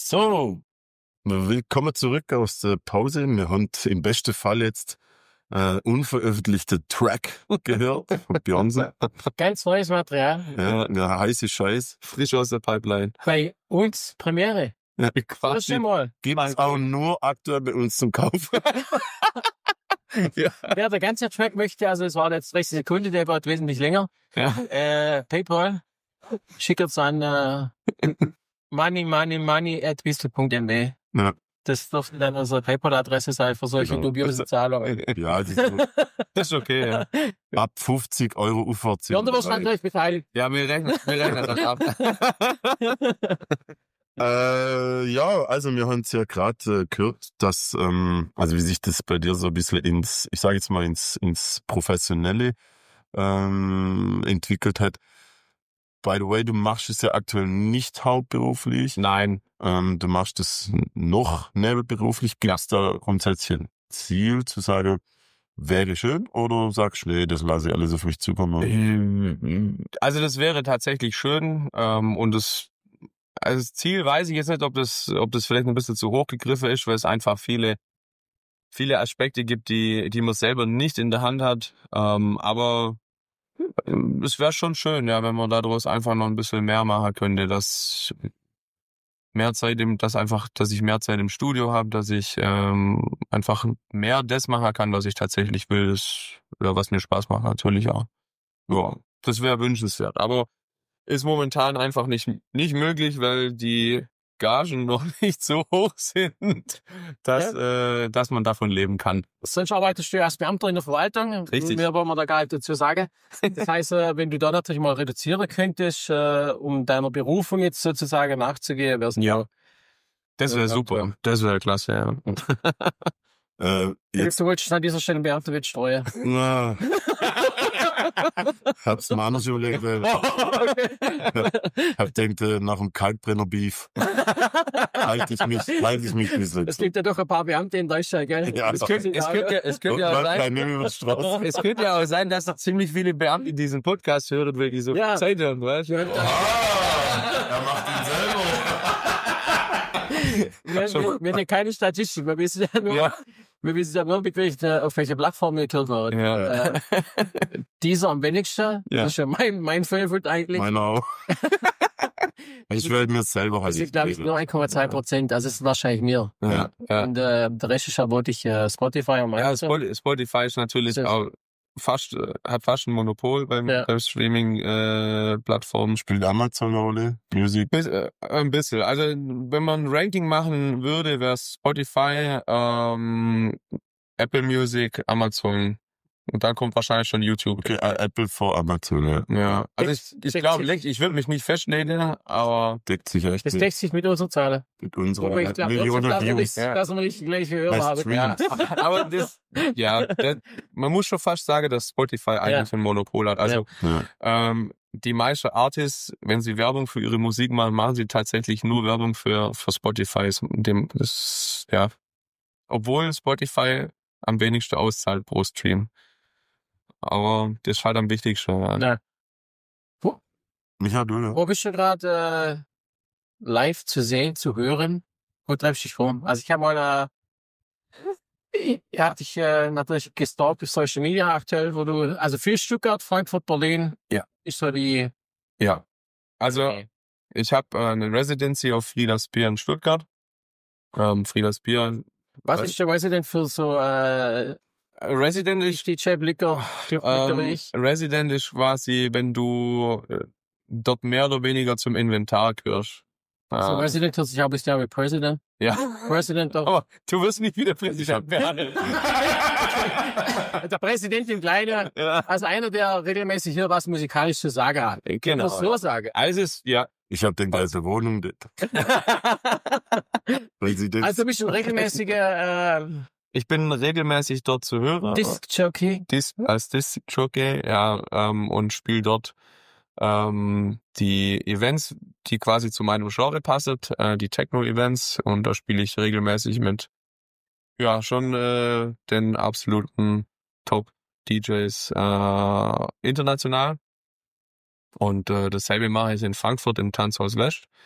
So, willkommen zurück aus der Pause. Wir haben im besten Fall jetzt äh, unveröffentlichten Track gehört von Beyoncé. Ganz neues Material. Ja, der heiße Scheiß. Frisch aus der Pipeline. Bei uns Premiere. Ja, Erst einmal. gibt es auch nur aktuell bei uns zum Kauf. Ja. Wer der ganze Track möchte, also es war jetzt dreißig Sekunden, der war wesentlich länger. Ja. Äh, PayPal, schickt es an äh, money, money, money at whistle punkt m e. Ja. Das dürfte dann unsere PayPal-Adresse sein für solche Genau. dubiosen Zahlungen. Ja, die sind Das ist okay, ja. ab fünfzig Euro aufwärts. Ja, und du wirst natürlich beteiligt. Ja, wir rechnen, wir rechnen das ab. Äh, ja, also wir haben es ja gerade äh, gehört, dass, ähm, also wie sich das bei dir so ein bisschen ins, ich sage jetzt mal ins, ins Professionelle ähm, entwickelt hat. By the way, du machst es ja aktuell nicht hauptberuflich. Nein. Ähm, du machst es noch nebenberuflich. Gibt es da grundsätzlich ein Ziel zu sagen, wäre schön, oder sagst du, nee, das lasse ich alles auf mich zukommen? Ähm, Also das wäre tatsächlich schön ähm, und das Also das Ziel weiß ich jetzt nicht, ob das, ob das vielleicht ein bisschen zu hoch gegriffen ist, weil es einfach viele, viele Aspekte gibt, die, die man selber nicht in der Hand hat. Ähm, aber ähm, es wäre schon schön, ja, wenn man daraus einfach noch ein bisschen mehr machen könnte, dass mehr Zeit im, dass einfach, dass ich mehr Zeit im Studio habe, dass ich ähm, einfach mehr das machen kann, was ich tatsächlich will, das, oder was mir Spaß macht, natürlich auch. Ja, das wäre wünschenswert. Aber ist momentan einfach nicht, nicht möglich, weil die Gagen noch nicht so hoch sind, dass, ja. äh, dass man davon leben kann. Sonst arbeitest du ja als Beamter in der Verwaltung. Richtig. Mehr wollen wir da gar nicht dazu sagen. Das heißt, wenn du da natürlich mal reduzieren könntest, äh, um deiner Berufung jetzt sozusagen nachzugehen, wäre es ja. Das wäre super. Das wäre klasse, ja. Äh, jetzt du wolltest an dieser Stelle Beamter wird streuen. Na. Hab's mir anders überlegt, weil hab denkt, äh, nach dem Kalkbrenner-Beef halte ich mich, halte ich mich ein bisschen. Es gibt ja doch ein paar Beamte in Deutschland, gell? Ja, es könnte, es könnte, ja, es könnte ja auch sein, es könnte ja auch sein, dass noch ziemlich viele Beamte diesen Podcast hören, weil die so ja. Zeit haben, weißt du? Oh, er macht ihn selber. Wir, wir, wir haben keine Statistik, wir wissen ja nur, ja. wir wissen ja nur, mit welchen, auf welche Plattform wir gehört werden. Ja. Äh, dieser am wenigsten, Ja. das ist ja mein, mein Favorit eigentlich. Meiner auch. Ich werde mir selber halt Das ist, glaube ich, nur eins Komma zwei Prozent, also es ist wahrscheinlich mir. Ja. Ja. Und äh, der Rest ist ja wirklich äh, Spotify und Ja, Microsoft. Spotify ist natürlich Das ist- auch fast, äh, hat fast ein Monopol beim, Ja. beim Streaming-Plattformen. Spielt Amazon eine Rolle? Music? Bis, äh, ein bisschen. Also wenn man ein Ranking machen würde, wäre Spotify, ähm, Apple Music, Amazon und dann kommt wahrscheinlich schon YouTube. Okay, äh, Apple vor Amazon, ja. Ja, also ich, ich Deckt glaube, sich- ich würde mich nicht festlegen, aber Deckt sich echt Das mit, deckt sich mit unseren Zahlen. mit unserer Wobei ich glaube, Millionen dass wir Views. nicht, Ja. dass wir nicht die gleiche Hörer Bei haben. Stream. ja, aber das, ja, das, man muss schon fast sagen, dass Spotify eigentlich ein Monopol hat. Also Ja. ähm, die meisten Artists, wenn sie Werbung für ihre Musik machen, machen sie tatsächlich nur Werbung für für Spotify. Dem das, ja, obwohl Spotify am wenigsten auszahlt pro Stream. Aber das ist halt am wichtigsten. Ja. Na, Micha, du, ja. wo bist du gerade äh, live zu sehen, zu hören? Wo treibst du dich rum? Also ich habe mal, äh, ja, dich äh, natürlich gestalkt auf Social Media aktuell, wo du, also viel Stuttgart, Frankfurt, Berlin. Ja. Ist so die. Ja. Also Okay. ich habe äh, eine Residency auf Friedas Bier in Stuttgart. Ähm, Friedas Bier. Was Was? ist der Resident für so äh, Resident ist D J Blicker, Club Blicker wie Ähm, ich? Resident ist quasi, wenn du äh, dort mehr oder weniger zum Inventar gehörst. So Ah, Resident hört sich auch ein bisschen an wie President. ja. President doch. Aber du wirst nicht wieder Präsident werden. Der Präsident im Kleinen, Ja, also einer, der regelmäßig hier was musikalisch zu sagen hat. Ich kann genau. das so sagen. Also es, ja. Ich hab den ganze Wohnung dort. Präsident. Also bist du ein regelmäßiger äh, Ich bin regelmäßig dort zu hören. Disc-Jockey. Dis, als Disc-Jockey, ja, ähm, und spiele dort ähm, die Events, die quasi zu meinem Genre passen, äh, die Techno-Events, und da spiele ich regelmäßig mit, ja, schon äh, den absoluten Top-D Js äh, international. Und äh, dasselbe mache ich in Frankfurt im Tanzhaus West.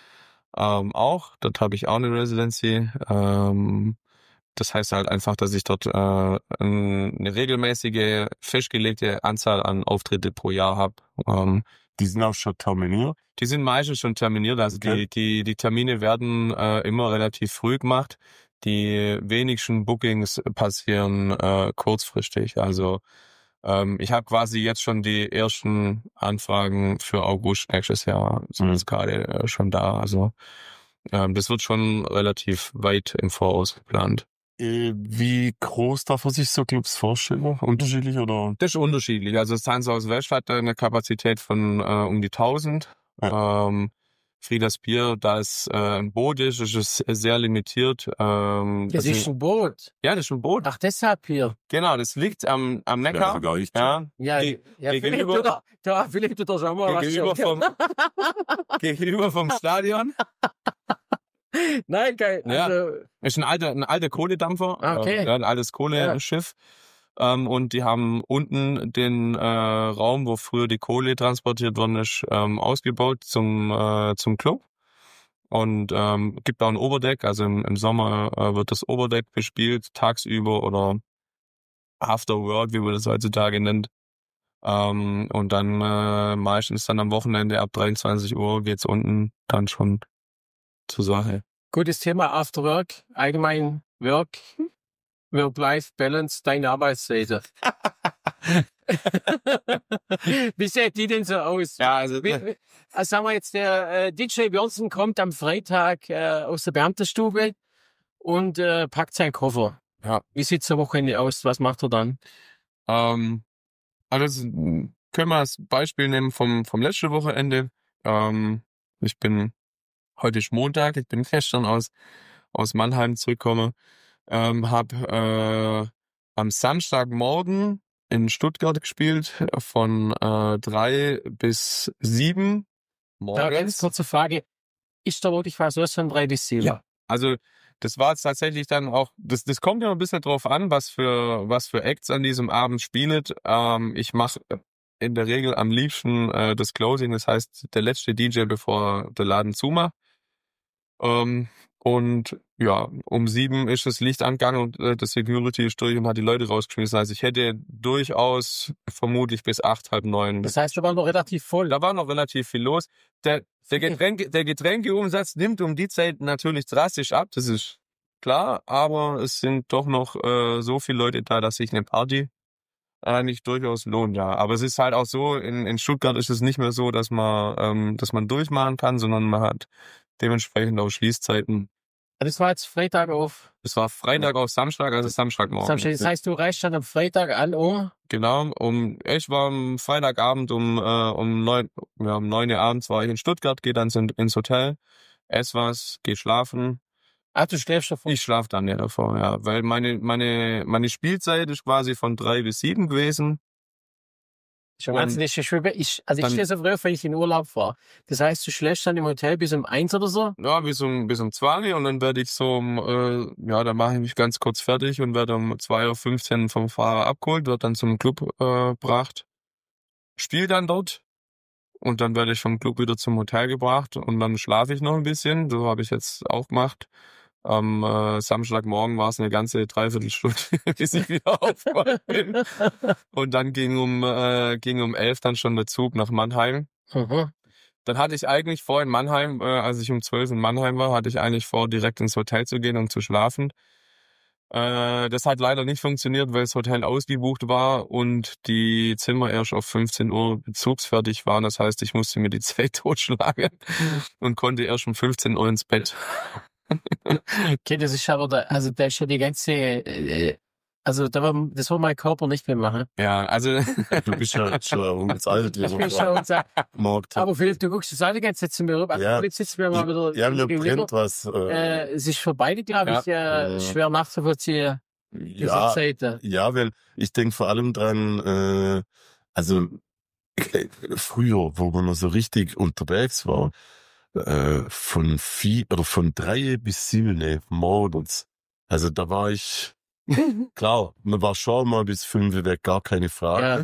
ähm, auch. Dort habe ich auch eine Residency. Ähm, das heißt halt einfach, dass ich dort äh, eine regelmäßige, festgelegte Anzahl an Auftritte pro Jahr habe. Ähm, Die sind auch schon terminiert. Die sind meistens schon terminiert, also Okay. die, die, die Termine werden äh, immer relativ früh gemacht. Die wenigsten Bookings passieren äh, kurzfristig. Also ähm, ich habe quasi jetzt schon die ersten Anfragen für August nächstes Jahr, sind Mhm. jetzt gerade äh, schon da. Also ähm, das wird schon relativ weit im Voraus geplant. Äh, Wie groß darf man sich so Clubs vorstellen? Unterschiedlich oder? Das ist unterschiedlich. Also das Tanzhaus West hat eine Kapazität von äh, um die tausend. Ja. Ähm, Frieders Bier, da es äh, ein Boot ist, ist es sehr limitiert. Ähm, Das ist ein Boot. ja, das ist ein Boot. Ach, deshalb hier. Genau, das liegt am, am Ja, Neckar. sogar ich. Ja, Ja, Ge- ja Philipp, gegenüber- du da, da, Philipp, du da schon mal was gegenüber, schon. vom, gegenüber vom Stadion. Nein, geil. Ja. Also, Ist ein alter, ein alter Kohledampfer. Ah, okay. Äh, ja, ein altes Kohleschiff. Ähm, und die haben unten den äh, Raum, wo früher die Kohle transportiert worden ist, ähm, ausgebaut zum, äh, zum Club. Und ähm, gibt auch ein Oberdeck. Also im, im Sommer äh, wird das Oberdeck bespielt, tagsüber oder After Work, wie man das heutzutage nennt. Ähm, und dann äh, meistens dann am Wochenende ab dreiundzwanzig Uhr geht's unten dann schon zur Sache. gutes Thema After Work, allgemein Work, Work-Life-Balance, deine Arbeitsseite. Wie sieht die denn so aus? Ja, also Wie, wie- also sagen wir jetzt, der äh, D J Björnsen kommt am Freitag äh, aus der Beamtenstube und äh, packt seinen Koffer. Ja. Wie sieht's am Wochenende aus? Was macht er dann? Ähm, also das können wir als Beispiel nehmen vom, vom letzten Wochenende. Ähm, ich bin, heute ist Montag, ich bin gestern aus, aus Mannheim zurückgekommen, ähm, habe äh, am Samstagmorgen in Stuttgart gespielt, von äh, drei bis sieben Da ganz morgens. kurze Frage. Ist da wirklich was los von drei bis sieben? Ja. Also das war jetzt tatsächlich dann auch, das, das kommt ja ein bisschen drauf an, was für was für Acts an diesem Abend spielt. Ähm, ich mache in der Regel am liebsten äh, das Closing, das heißt der letzte D J, bevor der Laden zumacht. Ähm, und ja, um sieben ist das Licht angegangen und äh, das Security ist durch und hat die Leute rausgeschmissen. Also ich hätte durchaus vermutlich bis acht, halb neun. Das heißt, wir waren noch relativ voll. Da war noch relativ viel los. Der, der, Getränke, der Getränkeumsatz nimmt um die Zeit natürlich drastisch ab, das ist klar, aber es sind doch noch äh, so viele Leute da, dass sich eine Party eigentlich durchaus lohnt, ja. Aber es ist halt auch so, in, in Stuttgart ist es nicht mehr so, dass man, ähm, dass man durchmachen kann, sondern man hat dementsprechend auch Schließzeiten. Das war jetzt Freitag auf Es war Freitag auf Samstag, also Samstagmorgen. Samstag. Das heißt, du reist dann am Freitag an, oh, Genau, um ich war am Freitagabend um äh, um neun ja, um neun Uhr abends war ich in Stuttgart, gehe dann in, ins Hotel, ess was, geh schlafen. ah, du schläfst davon. Ich schlaf dann ja davor, ja, weil meine meine meine Spielzeit ist quasi von drei bis sieben gewesen. Schon ganz nicht schön. Ich, also ich Dann- stehe so früh, wenn ich in Urlaub fahre. Das heißt, du schläfst dann im Hotel bis um eins oder so? Ja, bis um bis um zwei und dann werde ich so um, äh, ja, dann mache ich mich ganz kurz fertig und werde um zwei Uhr fünfzehn vom Fahrer abgeholt, wird dann zum Club äh, gebracht, spiel dann dort und dann werde ich vom Club wieder zum Hotel gebracht und dann schlafe ich noch ein bisschen. So habe ich jetzt auch gemacht. Am äh, Samstagmorgen war es eine ganze Dreiviertelstunde, bis ich wieder aufgewacht bin. Und dann ging um äh, ging um elf dann schon der Zug nach Mannheim. Mhm. Dann hatte ich eigentlich vor in Mannheim, äh, als ich um zwölf in Mannheim war, hatte ich eigentlich vor, direkt ins Hotel zu gehen, um zu schlafen. Äh, das hat leider nicht funktioniert, weil das Hotel ausgebucht war und die Zimmer erst auf fünfzehn Uhr bezugsfertig waren. Das heißt, ich musste mir die Zeit totschlagen und konnte erst um fünfzehn Uhr ins Bett. Okay, das ist aber, da, also da ist ja die ganze, äh, also da war, das war mein Körper nicht mehr machen. Ja, also Du bist ja schon ganz alt. Ich bin schon und sag, Markt. aber Philipp, du guckst das auch die ganze Zeit zu mir rüber. Also Ja. Philipp sitzt mir mal wieder Ja, mir gegenüber. brennt was. Äh, Äh, es ist für beide, glaube ich, äh, Ja. schwer nachzuvollziehen, diese ja, Zeit. äh. ja, weil ich denke vor allem dran, äh, also äh, früher, wo man noch so richtig unterwegs war, äh, von vier oder von drei bis sieben morgens. Also da war ich, klar, man war schon mal bis fünf weg, gar keine Frage. Ja.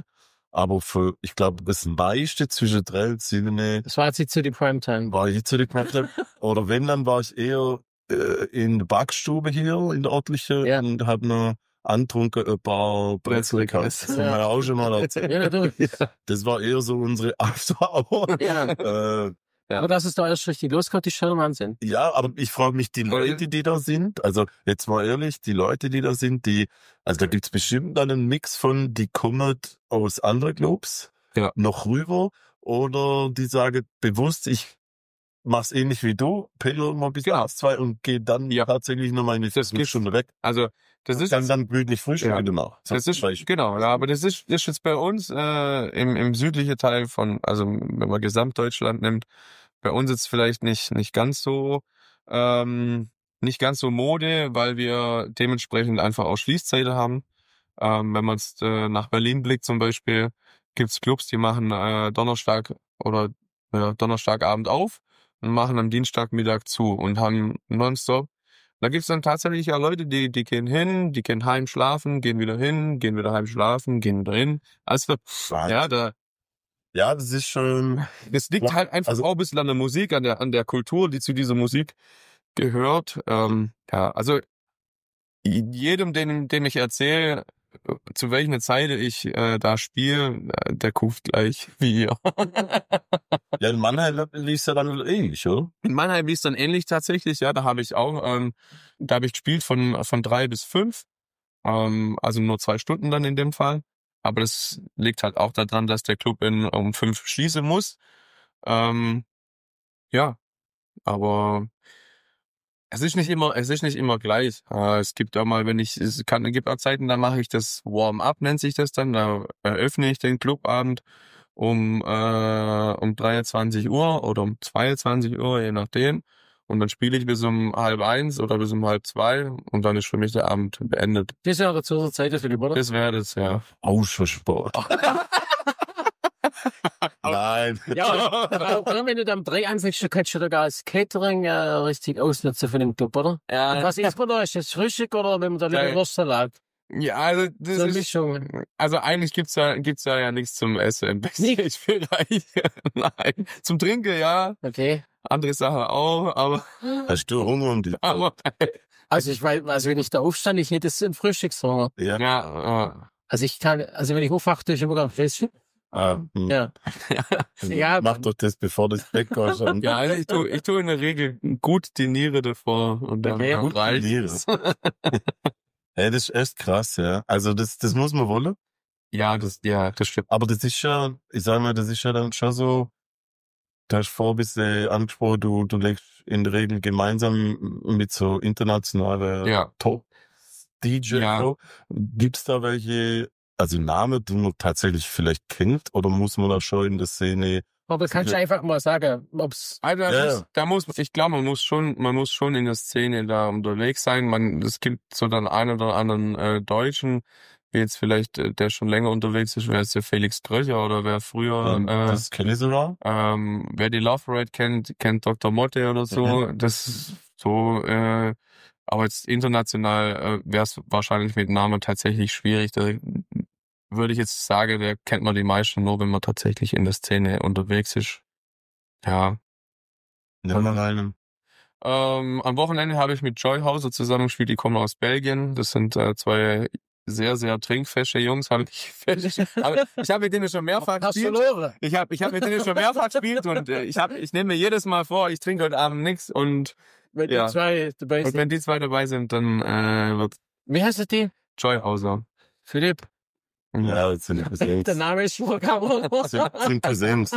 Aber für, ich glaube, das meiste zwischen drei und sieben Das war jetzt nicht so die Primetime. war ich nicht so die Primetime. Oder wenn, dann war ich eher äh, in der Backstube hier, in der örtlichen, Ja. und habe noch antrunken ein paar Brezel gehabt. Das haben wir ja auch schon mal erzählt. Ja, natürlich. Das war eher so unsere After-Hour. Ja. äh, Ja. Aber dass es da erst richtig loskommt, die schon Wahnsinn. Ja, aber ich frage mich, die Leute, die da sind, also jetzt mal ehrlich, die Leute, die da sind, die, also da gibt's bestimmt dann einen Mix von, die kommen aus anderen Clubs Ja. noch rüber, oder die sagen bewusst, ich mach's ähnlich wie du, pendel mal bis Genau. abends zwei und gehe dann Ja. tatsächlich noch mal eine Das gibt's. Stunde weg. Also das ist Dann dann gemütlich frühstücken Ja. danach. Das ist, Beispiel. genau, ja, aber das ist, ist jetzt bei uns äh, im, im südlichen Teil von, also wenn man Gesamtdeutschland nimmt, bei uns ist vielleicht nicht nicht ganz so ähm, nicht ganz so Mode, weil wir dementsprechend einfach auch Schließzeiten haben. Ähm, wenn man jetzt äh, nach Berlin blickt zum Beispiel, gibt's Clubs, die machen äh, Donnerstag oder ja, Donnerstagabend auf und machen am Dienstagmittag zu und haben nonstop. Da gibt's dann tatsächlich ja Leute, die die gehen hin, die gehen heim schlafen, gehen wieder hin, gehen wieder heim schlafen, gehen wieder hin. Also ja, da Ja, das ist schon, das liegt Ja, halt einfach also- auch ein bisschen an der Musik, an der an der Kultur, die zu dieser Musik gehört. Ähm, ja, also jedem, dem, dem ich erzähle, zu welcher Zeit ich äh, da spiele, äh, der guckt gleich wie ihr. ja, in Mannheim lief ja dann ähnlich, oder? In Mannheim lief es dann ähnlich tatsächlich, ja, da habe ich auch, ähm, da habe ich gespielt von von drei bis fünf, ähm, also nur zwei Stunden dann in dem Fall. Aber das liegt halt auch daran, dass der Club in um fünf schließen muss. Ähm, ja, aber es ist nicht immer, es ist nicht immer gleich. Äh, es gibt auch mal, wenn ich, es kann, es gibt auch Zeiten, da mache ich das Warm-up, nennt sich das dann. Da eröffne ich den Clubabend um äh, um dreiundzwanzig Uhr oder um zweiundzwanzig Uhr, je nachdem. Und dann spiele ich bis um halb eins oder bis um halb zwei und dann ist für mich der Abend beendet. Das ist ja auch zu unserer Zeit, Philipp, oder? Das wäre das, ja. Außersport. Nein. Ja, aber aber wenn du dann um drei anfängst, dann kannst du da gar das Catering äh, richtig ausnutzen für den Club, oder? Und Ja, was isst man da? Ist das Frühstück oder wenn man da Ja. lieber Wurstsalat? ja, also das So eine ist, Mischung. also eigentlich gibt's da gibt's da ja nichts zum Essen im Backstage-Bereich. Nein, zum Trinken ja, Okay. andere Sachen auch, aber Hast du Hunger um die? aber Also ich weiß, also wenn ich da aufstand, ich hätte es ein Frühstückshunger. Ja. ja, Also ich kann, also wenn ich aufwache, tue ich immer ganz fest. Ah, hm. Ja. Ja. Mach doch das, bevor du ins Bett gehst. äh, ja, also ich tue ich tue in der Regel gut die Niere davor und dann Okay. gut reicht. Niere. Hey, das ist echt krass, ja. Also das, das muss man wollen. Ja, das ja, das stimmt. Aber das ist ja, ich sag mal, das ist ja dann schon so, du hast vor ein bisschen angesprochen, du, du legst in der Regel gemeinsam mit so internationalen Ja. Top-D J. Ja. So. Gibt's da welche, also Namen, die man tatsächlich vielleicht kennt, oder muss man da schon in der Szene? Aber kannst du einfach mal sagen, ob's, Also da, Ja, muss, ja. da muss, ich glaube, man muss schon, man muss schon in der Szene da unterwegs sein. Man, es gibt so dann einen oder anderen äh, Deutschen, wie jetzt vielleicht, äh, der schon länger unterwegs ist, wer ist der Felix Kröcher oder wer früher, Ähm, äh, das kenne ich sogar. ähm, wer die Love Rate kennt, kennt Doktor Motte oder so. Das ist so, äh, aber jetzt international äh, wäre es wahrscheinlich mit Namen tatsächlich schwierig. Da würde ich jetzt sagen, der kennt man die meisten nur, wenn man tatsächlich in der Szene unterwegs ist. Ja. Nimm mal einen. Ähm, am Wochenende habe ich mit Joy Hauser zusammengespielt, die kommen aus Belgien. Das sind äh, zwei sehr, sehr trinkfeste Jungs. Hab ich aber ich habe mit denen schon mehrfach hast du gespielt. verloren? Ich habe ich hab mit denen schon mehrfach gespielt und äh, ich hab, ich nehme mir jedes Mal vor, ich trinke heute Abend nichts und, Wenn Ja. die zwei dabei und sind. wenn die zwei dabei sind, dann äh, wird Wie heißt die? Joy Hauser. Philipp. Ja, das sind Cousins. Der Name ist vorgekommen. Das sind, das sind Cousins.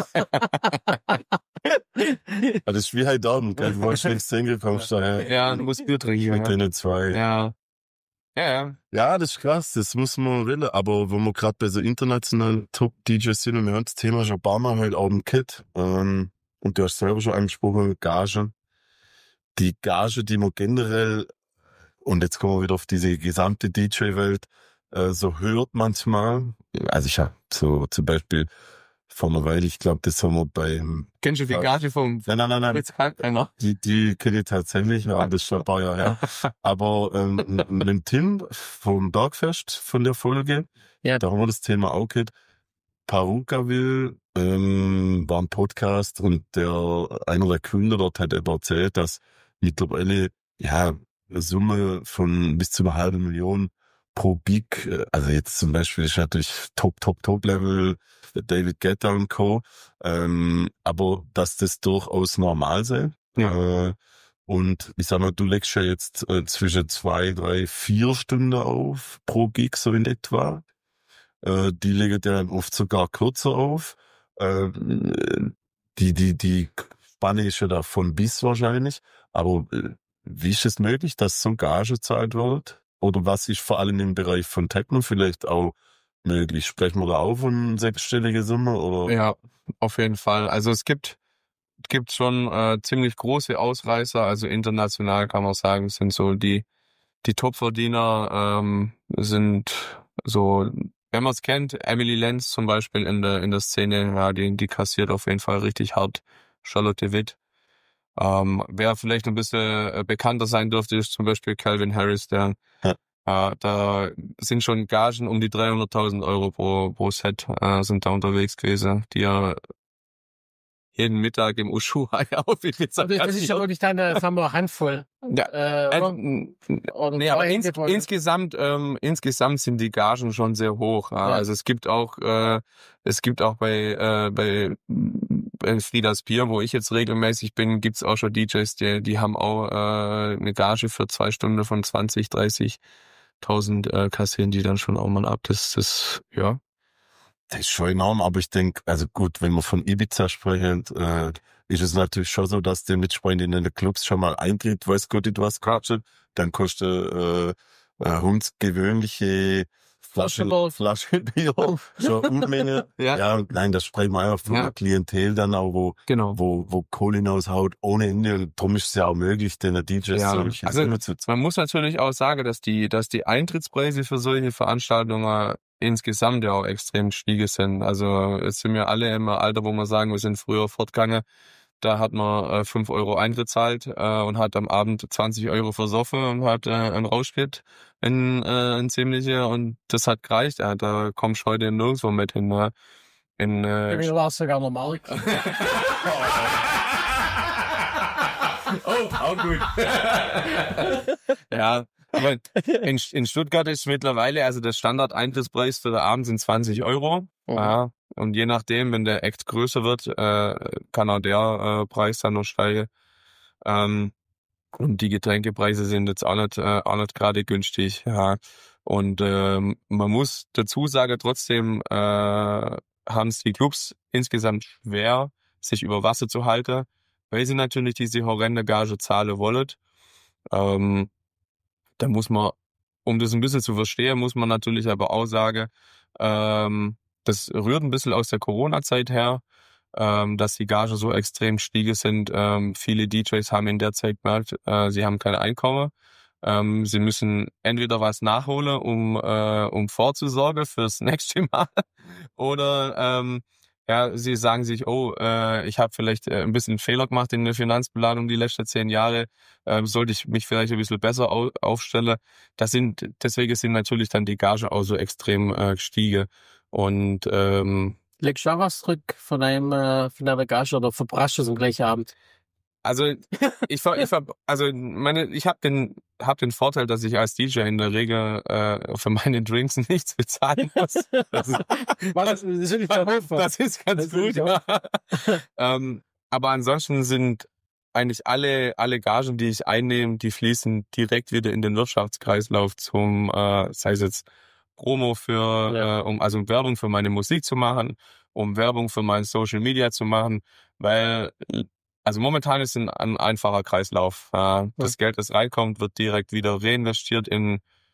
Ja, das ist wie heute Abend, gell? Du wolltest nicht singen, kommst daher. Ja, du musst Bier trinken. Mit Ja. denen zwei. Ja. Ja, ja. Ja, das ist krass, das muss man wollen. Aber wenn wir gerade bei so internationalen Top-D Js sind, und wir haben das Thema schon ein paar Mal heute Abend gehabt, ähm, und du hast selber schon angesprochen, Gage. Die Gage, die man generell, und jetzt kommen wir wieder auf diese gesamte D J-Welt, äh, so hört manchmal. Also ich habe so zum Beispiel vor einer Weile, ich glaube, das haben wir beim... Kennst du die Ja. Gage vom Nein, nein, nein, nein. Fritz Kalkbrenner? Die, die kenne ich tatsächlich, ja, das ist schon ein paar Jahre her. Aber ähm, mit dem Tim vom Bergfest von der Folge, Ja. da haben wir das Thema auch gehabt. Pawłowska ähm, war ein Podcast und der einer der Gründer dort hat eben erzählt, dass mittlerweile ja eine Summe von bis zu einer halben Million pro Gig, äh, also jetzt zum Beispiel ist natürlich Top, Top, Top Level David Guetta und Co., ähm, aber dass das durchaus normal sei. Ja. Äh, und ich sag mal, du legst ja jetzt äh, zwischen zwei, drei, vier Stunden auf pro Gig so in etwa. Äh, die legen ja oft sogar kürzer auf. Äh, die, die, die Spanne ist ja da von bis wahrscheinlich. Aber äh, wie ist es möglich, dass so ein Gage gezahlt wird? Oder was ist vor allem im Bereich von Techno vielleicht auch möglich? Sprechen wir da auch von sechsstellige Summe? Oder? Ja, auf jeden Fall. Also es gibt gibt schon äh, ziemlich große Ausreißer. Also international kann man sagen, sind so die die Topverdiener ähm, sind so, wenn man es kennt, Emily Lenz zum Beispiel in der in der Szene, ja, die die kassiert auf jeden Fall richtig hart. Charlotte Witt. Ähm, wer vielleicht ein bisschen bekannter sein dürfte, ist zum Beispiel Calvin Harris, der Ja. äh, da sind schon Gagen um die dreihunderttausend Euro pro pro Set äh, sind da unterwegs gewesen, die er jeden Mittag im Ushuaia aufgesetzt hat. Das ist ja wirklich dann, das haben wir eine Handvoll. Ja, Äh, äh, oder? n- Oder nee, aber zwei ins, Hände voll. insgesamt ähm, insgesamt sind die Gagen schon sehr hoch. Ja. Ja. Also es gibt auch äh, es gibt auch bei äh, bei bei Friedas Bier, wo ich jetzt regelmäßig bin, gibt's auch schon D Js, die die haben auch äh, eine Gage für zwei Stunden von zwanzig, dreißigtausend äh, kassieren die dann schon auch mal ab. Das das ja. Das ist schon enorm, aber ich denke, also gut, wenn wir von Ibiza sprechen, äh, ist es natürlich schon so, dass die Mitspieler in den Clubs schon mal Eintritt, weiß Gott nicht was kostet, dann kostet äh, äh, hundsgewöhnliche Flasche, Flaschenbier. Flasche Bier, schon Unmenge. Ja. Ja, und nein, das sprechen wir einfach von Ja. der Klientel dann auch, wo, Genau. wo, wo Kohle hinaushaut, ohne Ende. Und darum ist es ja auch möglich, den D Js Ja, solche also Dinge zu man muss natürlich auch sagen, dass die, dass die Eintrittspreise für solche Veranstaltungen insgesamt ja auch extrem gestiegen sind. Also jetzt sind wir alle im Alter, wo wir sagen, wir sind früher fortgegangen. Da hat man äh, fünf Euro Eintritt zahlt äh, und hat am Abend zwanzig Euro versoffen und hat äh, einen Rauschgitt, ein, äh, ein ziemlicher, und das hat gereicht. Ja, da kommst du heute nirgendwo mit hin. Ne? In, äh, Mir war es sogar normal. Oh, auch gut. Ja, aber in, in Stuttgart ist mittlerweile, also der Standard-Eintrittspreis für den Abend sind zwanzig Euro. Mhm. Ja, und je nachdem, wenn der Act größer wird, äh, kann auch der äh, Preis dann noch steigen. Ähm, und die Getränkepreise sind jetzt auch nicht, äh, auch nicht gerade günstig. Ja. Und ähm, man muss dazu sagen, trotzdem äh, haben es die Clubs insgesamt schwer, sich über Wasser zu halten, weil sie natürlich diese horrende Gage zahlen wollen. Ähm, da muss man, um das ein bisschen zu verstehen, muss man natürlich aber auch sagen, ähm, das rührt ein bisschen aus der Corona-Zeit her, ähm, dass die Gage so extrem gestiegen sind. Ähm, viele D Js haben in der Zeit gemerkt, äh, sie haben kein Einkommen. Ähm, sie müssen entweder was nachholen, um äh, um vorzusorgen fürs nächste Mal, oder ähm, ja, sie sagen sich, oh, äh, ich habe vielleicht äh, ein bisschen Fehler gemacht in der Finanzplanung die letzten zehn Jahre, äh, sollte ich mich vielleicht ein bisschen besser au- aufstellen. Das sind, deswegen sind natürlich dann die Gage auch so extrem äh, gestiegen. Und ähm, Legst du auch was zurück von deinem, äh, von deiner Gage oder verbrascht du es am gleichen Abend? also ich ver, ich ver, also meine, ich habe den hab den Vorteil, dass ich als D J in der Regel äh, für meine Drinks nichts bezahlen muss. Das ist, Was, das ist nicht verhoffen. das ist ganz Das ist gut. ähm, aber ansonsten sind eigentlich alle alle Gagen, die ich einnehme, die fließen direkt wieder in den Wirtschaftskreislauf zum, äh, sei es jetzt Promo für, Ja. äh, um also Werbung für meine Musik zu machen, um Werbung für mein Social Media zu machen, weil also momentan ist es ein, ein einfacher Kreislauf. Äh, das Geld, das reinkommt, wird direkt wieder reinvestiert in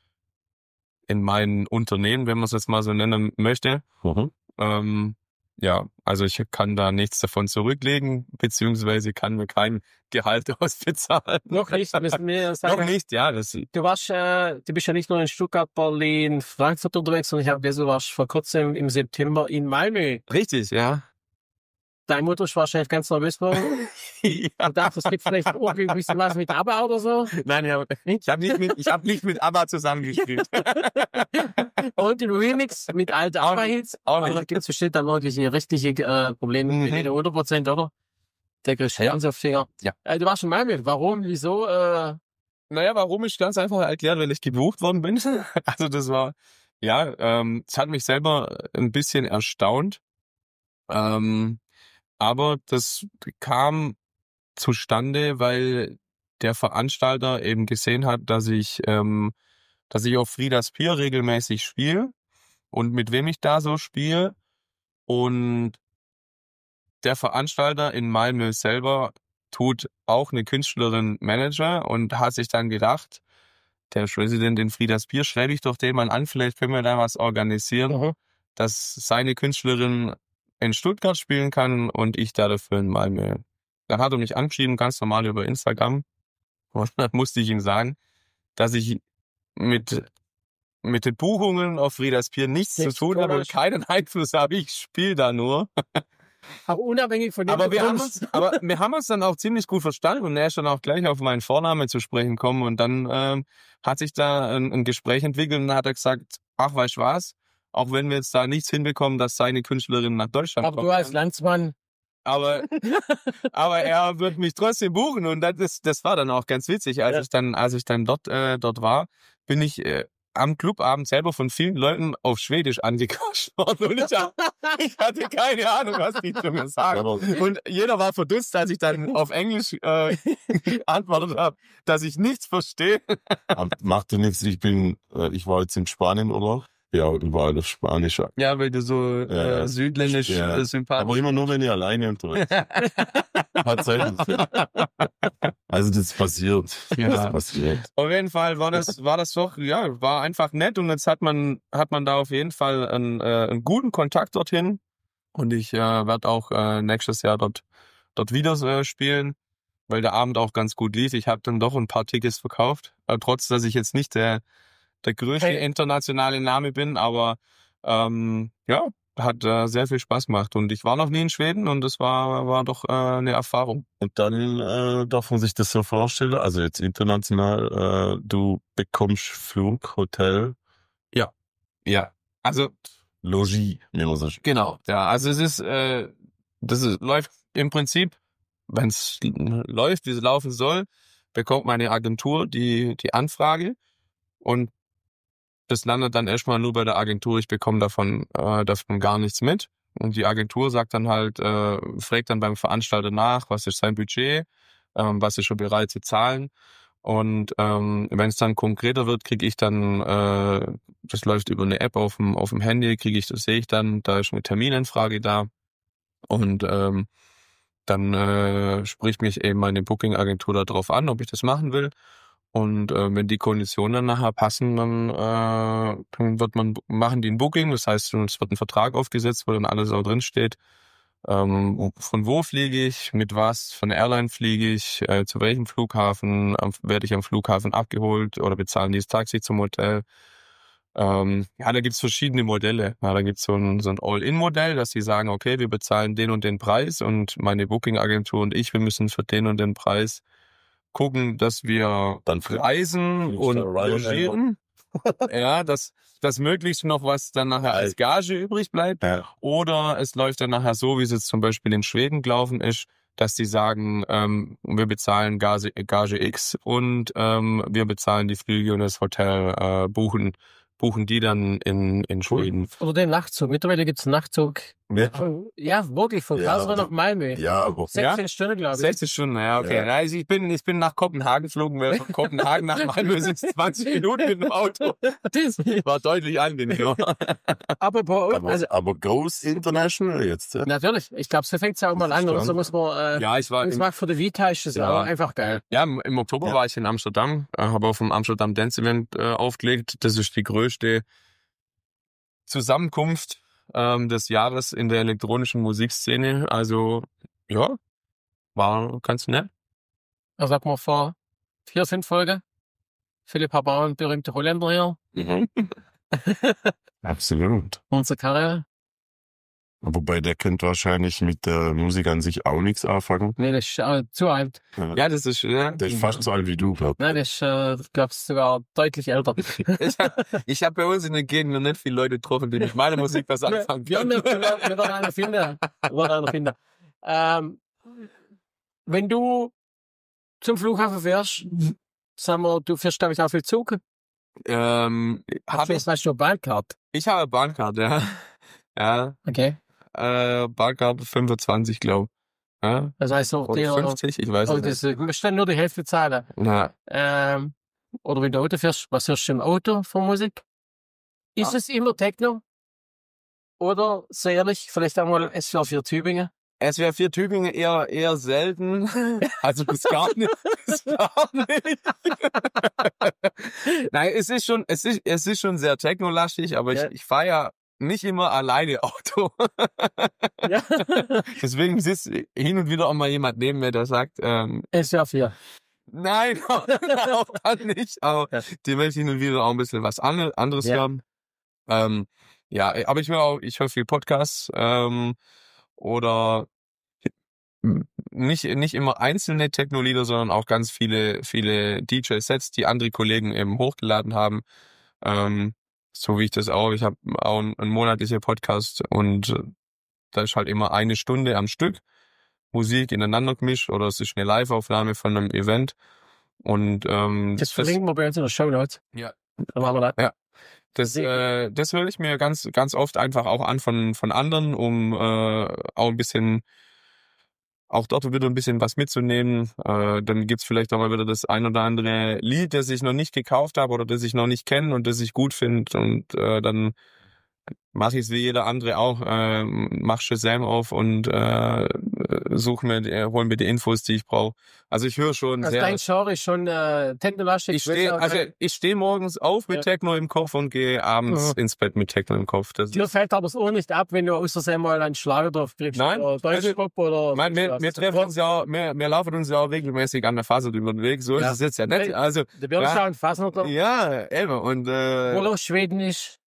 in mein Unternehmen, wenn man es jetzt mal so nennen möchte. Mhm. Ähm, ja, also ich kann da nichts davon zurücklegen, beziehungsweise kann mir kein Gehalt ausbezahlen. Noch nicht, müssen wir sagen. Noch nicht, ja. Das, Du warst, äh, du bist ja nicht nur in Stuttgart, Berlin, Frankfurt unterwegs, sondern ich habe gesehen, du warst vor kurzem im September in Malmö. richtig, ja. Deine Mutter ist wahrscheinlich ganz nervös geworden. ja. Und dachte, es gibt vielleicht irgendwie ein bisschen was mit ABBA oder so. Nein, ich habe ich hab nicht mit, ich hab nicht mit ABBA zusammengespielt. Und den Remix mit alten ABBA-Hits. Aber da gibt's bestimmt dann wirklich richtige äh, Probleme mit den hundert Prozent, oder? Der kriegt ja. auf Finger. Ja. Äh, du warst schon mal mit. Warum? Wieso? Äh, Naja, warum ist ganz einfach erklärt, weil ich gebucht worden bin. Also das war, ja, ähm, es hat mich selber ein bisschen erstaunt. Ähm, aber das kam zustande, weil der Veranstalter eben gesehen hat, dass ich, ähm, dass ich auf Fridas Pier regelmäßig spiele und mit wem ich da so spiele. Und der Veranstalter in Malmö selber tut auch eine Künstlerin Manager und hat sich dann gedacht, der Präsident in Fridas Pier, schreibe ich doch den mal an, vielleicht können wir da was organisieren, uh-huh. dass seine Künstlerin in Stuttgart spielen kann und ich da dafür in Malmö. Dann hat er mich angeschrieben, ganz normal über Instagram. Und dann musste ich ihm sagen, dass ich mit, mit den Buchungen auf Fridas Pier nichts, nichts zu tun habe und keinen Einfluss habe. Ich spiele da nur. Auch unabhängig von dem. Aber wir, haben uns, aber wir haben uns dann auch ziemlich gut verstanden und er ist dann auch gleich auf meinen Vornamen zu sprechen gekommen und dann ähm, hat sich da ein, ein Gespräch entwickelt und dann hat er gesagt, ach, weißt du was, auch wenn wir jetzt da nichts hinbekommen, dass seine Künstlerin nach Deutschland aber kommt. Aber du als Landsmann. Aber, aber er wird mich trotzdem buchen und das, das war dann auch ganz witzig. Als ja. ich dann, als ich dann dort, äh, dort war, bin ich äh, am Clubabend selber von vielen Leuten auf Schwedisch angequatscht worden und ich, ich hatte keine Ahnung, was die zu mir sagen. Und jeder war verdutzt, als ich dann auf Englisch äh, geantwortet habe, dass ich nichts verstehe. Macht ja nichts, ich bin, ich war jetzt in Spanien, oder? Ja, überall auf Spanisch. Ja, weil du so äh, ja, südländisch ja. äh, sympathisch. Aber immer nur, wenn ich alleine unterwegs bin. Also das passiert. Ja. Das passiert. Auf jeden Fall war das, war das doch, ja, war einfach nett und jetzt hat man, hat man da auf jeden Fall einen, äh, einen guten Kontakt dorthin und ich äh, werde auch äh, nächstes Jahr dort, dort wieder äh, spielen, weil der Abend auch ganz gut lief. Ich habe dann doch ein paar Tickets verkauft, äh, trotz dass ich jetzt nicht der der größte hey. internationale Name bin, aber ähm, ja, hat äh, sehr viel Spaß gemacht und ich war noch nie in Schweden und das war war doch äh, eine Erfahrung. Und dann äh, darf man sich das so vorstellen, also jetzt international, äh, du bekommst Flug, Hotel. Ja, ja, also Logis, wie man sagt. Genau, ja, also es ist, äh, das ist, läuft im Prinzip, wenn es läuft, wie es laufen soll, bekommt meine Agentur die die Anfrage und das landet dann erstmal nur bei der Agentur. Ich bekomme davon, äh, davon gar nichts mit. Und die Agentur sagt dann halt, äh, fragt dann beim Veranstalter nach, was ist sein Budget, ähm, was ist schon bereit zu zahlen. Und ähm, wenn es dann konkreter wird, kriege ich dann, äh, das läuft über eine App auf dem auf dem Handy, kriege ich, das sehe ich dann, da ist eine Terminanfrage da. Und ähm, dann äh, spricht mich eben meine Booking-Agentur darauf an, ob ich das machen will. Und äh, wenn die Konditionen dann nachher passen, dann, äh, dann wird man machen die ein Booking. Das heißt, es wird ein Vertrag aufgesetzt, wo dann alles auch drin steht. Ähm, von wo fliege ich, mit was, von der Airline fliege ich, äh, zu welchem Flughafen, äh, werde ich am Flughafen abgeholt oder bezahlen die das Taxi zum Hotel. Ähm, ja, da gibt's verschiedene Modelle. Ja, da gibt's so ein, so ein All-In-Modell, dass sie sagen, okay, wir bezahlen den und den Preis und meine Booking-Agentur und ich, wir müssen für den und den Preis gucken, dass wir dann reisen und logieren. Ja, dass, dass möglichst noch was dann nachher als Gage übrig bleibt. Ja. Oder es läuft dann nachher so, wie es jetzt zum Beispiel in Schweden gelaufen ist, dass die sagen, ähm, wir bezahlen Gage, Gage X und ähm, wir bezahlen die Flüge und das Hotel, äh, buchen buchen die dann in in Schweden. Oder den Nachtzug. Mittlerweile gibt's einen Nachtzug. Ja, ja wirklich, von Ja. Karlsruhe nach Malmö. ja, aber sechzehn Ja? Stunden, glaube ich. sechzig Stunden, ja, okay. Ja. Ja. Also ich bin, ich bin nach Kopenhagen geflogen, weil von Kopenhagen nach Malmö sind es zwanzig Minuten mit dem Auto. Das. War deutlich angenehmer. Aber, bei- aber, also, aber Goes International jetzt, ja? natürlich. Ich glaube, so fängt's ja auch mal an. Oder so muss man, äh, Ja, ich war das im, macht für die Vita ist das Ja. auch einfach geil. ja, im im Oktober Ja. war ich in Amsterdam, äh, habe auf dem Amsterdam Dance Event äh, aufgelegt. Das ist die größte Zusammenkunft ähm, des Jahres in der elektronischen Musikszene. Also, ja, war ganz nett. Also sag mal vor vier, fünf Folgen. Philipp Habauer, berühmte Holländer hier. Mhm. Absolut. Unser Karel. Wobei der könnte wahrscheinlich mit der Musik an sich auch nichts anfangen. Nee, das ist äh, zu alt. Ja, das ist, ja. Der ist fast so alt wie du, glaub. Nein, das ist, äh, glaube ich, sogar deutlich älter. Ich habe ich hab bei uns in der Gegend noch nicht viele Leute getroffen, die mit meiner Musik was anfangen Ja, können. wir, wir, wir werden einer finden. Wir werden einer finden. Ähm, wenn du zum Flughafen fährst, sagen wir, du fährst, glaube ich, auch viel Zug. Ähm, Hast hab du ich, jetzt, weißt du, Bahncard? ich habe Bahncard, ja. Ja, Okay. äh, Bahncard fünfundzwanzig, glaube ich. Ja? Das heißt, so, Oder fünfzig, ich weiß oh, es nicht. das, du musst dann nur die Hälfte zahlen. Na, Ähm, oder wenn du Auto fährst, was hörst du im Auto für Musik? Ist Ah. es immer Techno? Oder, sehr ehrlich, vielleicht einmal S V vier Tübingen? S W R vier Tübingen eher, eher selten. Also das gar nicht. Das gar nicht. Nein, es ist schon, es ist, es ist schon sehr technolastig, aber Ja. ich, ich fahre ja nicht immer alleine Auto. Ja. Deswegen sitzt hin und wieder auch mal jemand neben mir, der sagt, ähm, S V vier. nein, auch dann nicht. Aber Ja. die möchte hin und wieder auch ein bisschen was ande- anderes Ja. hören. Ähm, ja, aber ich höre auch, ich höre viel Podcasts, ähm, oder nicht, nicht immer einzelne Techno-Lieder, sondern auch ganz viele, viele D J-Sets, die andere Kollegen eben hochgeladen haben. Ähm, so wie ich das auch. Ich habe auch einen, einen monatlichen Podcast und äh, da ist halt immer eine Stunde am Stück Musik ineinander gemischt oder es ist eine Live-Aufnahme von einem Event. Und ähm, Das verlinken wir bei uns in der Show Notes. Ja. Dann machen wir das. Das, äh, das höre ich mir ganz, ganz oft einfach auch an von, von anderen, um äh, auch ein bisschen, auch dort wieder ein bisschen was mitzunehmen. Äh, dann gibt's vielleicht auch mal wieder das ein oder andere Lied, das ich noch nicht gekauft habe oder das ich noch nicht kenne und das ich gut finde. Und äh, dann mache ich es wie jeder andere auch, äh, mach Shazam auf und äh, suche mir, äh, hol mir die Infos, die ich brauche. Also ich höre schon Also sehr... dein Genre ist schon äh, technolastig. Ich stehe, also ich stehe morgens auf mit Ja. Techno im Kopf und gehe abends Mhm. ins Bett mit Techno im Kopf. Das Dir fällt aber das Ohr nicht ab, wenn du aus Versehen mal einen Schlager drauf kriegst. Nein, Oder Deutschpop oder... Ich meine, wir, was. wir treffen uns ja, auch- wir, wir laufen uns ja auch regelmäßig an der Phase über den Weg. So Ja. ist es jetzt ja nicht. Also, Der Björnschau und Fassner da. ja, eben. Und, äh, Oder Schweden ist.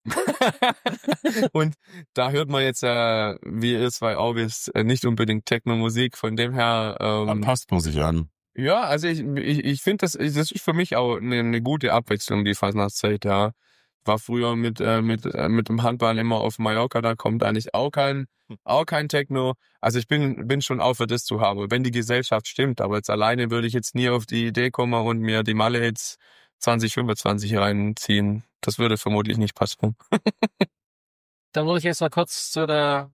und da hört man jetzt, äh, wie ihr zwei auch wisst, äh, nicht unbedingt Techno-Musik. Von dem her, Dann ähm, passt man sich an. ja, also ich, ich, ich finde, das, das ist für mich auch eine, eine gute Abwechslung, die Fasnachtszeit, ja. War früher mit, äh, mit, äh, mit dem Handball immer auf Mallorca, da kommt eigentlich auch kein, auch kein Techno. Also ich bin, bin schon auch für das zu haben, wenn die Gesellschaft stimmt. Aber jetzt alleine würde ich jetzt nie auf die Idee kommen und mir die Malle jetzt zwanzig fünfundzwanzig reinziehen. Das würde vermutlich nicht passen. Dann würde ich jetzt mal kurz zu der...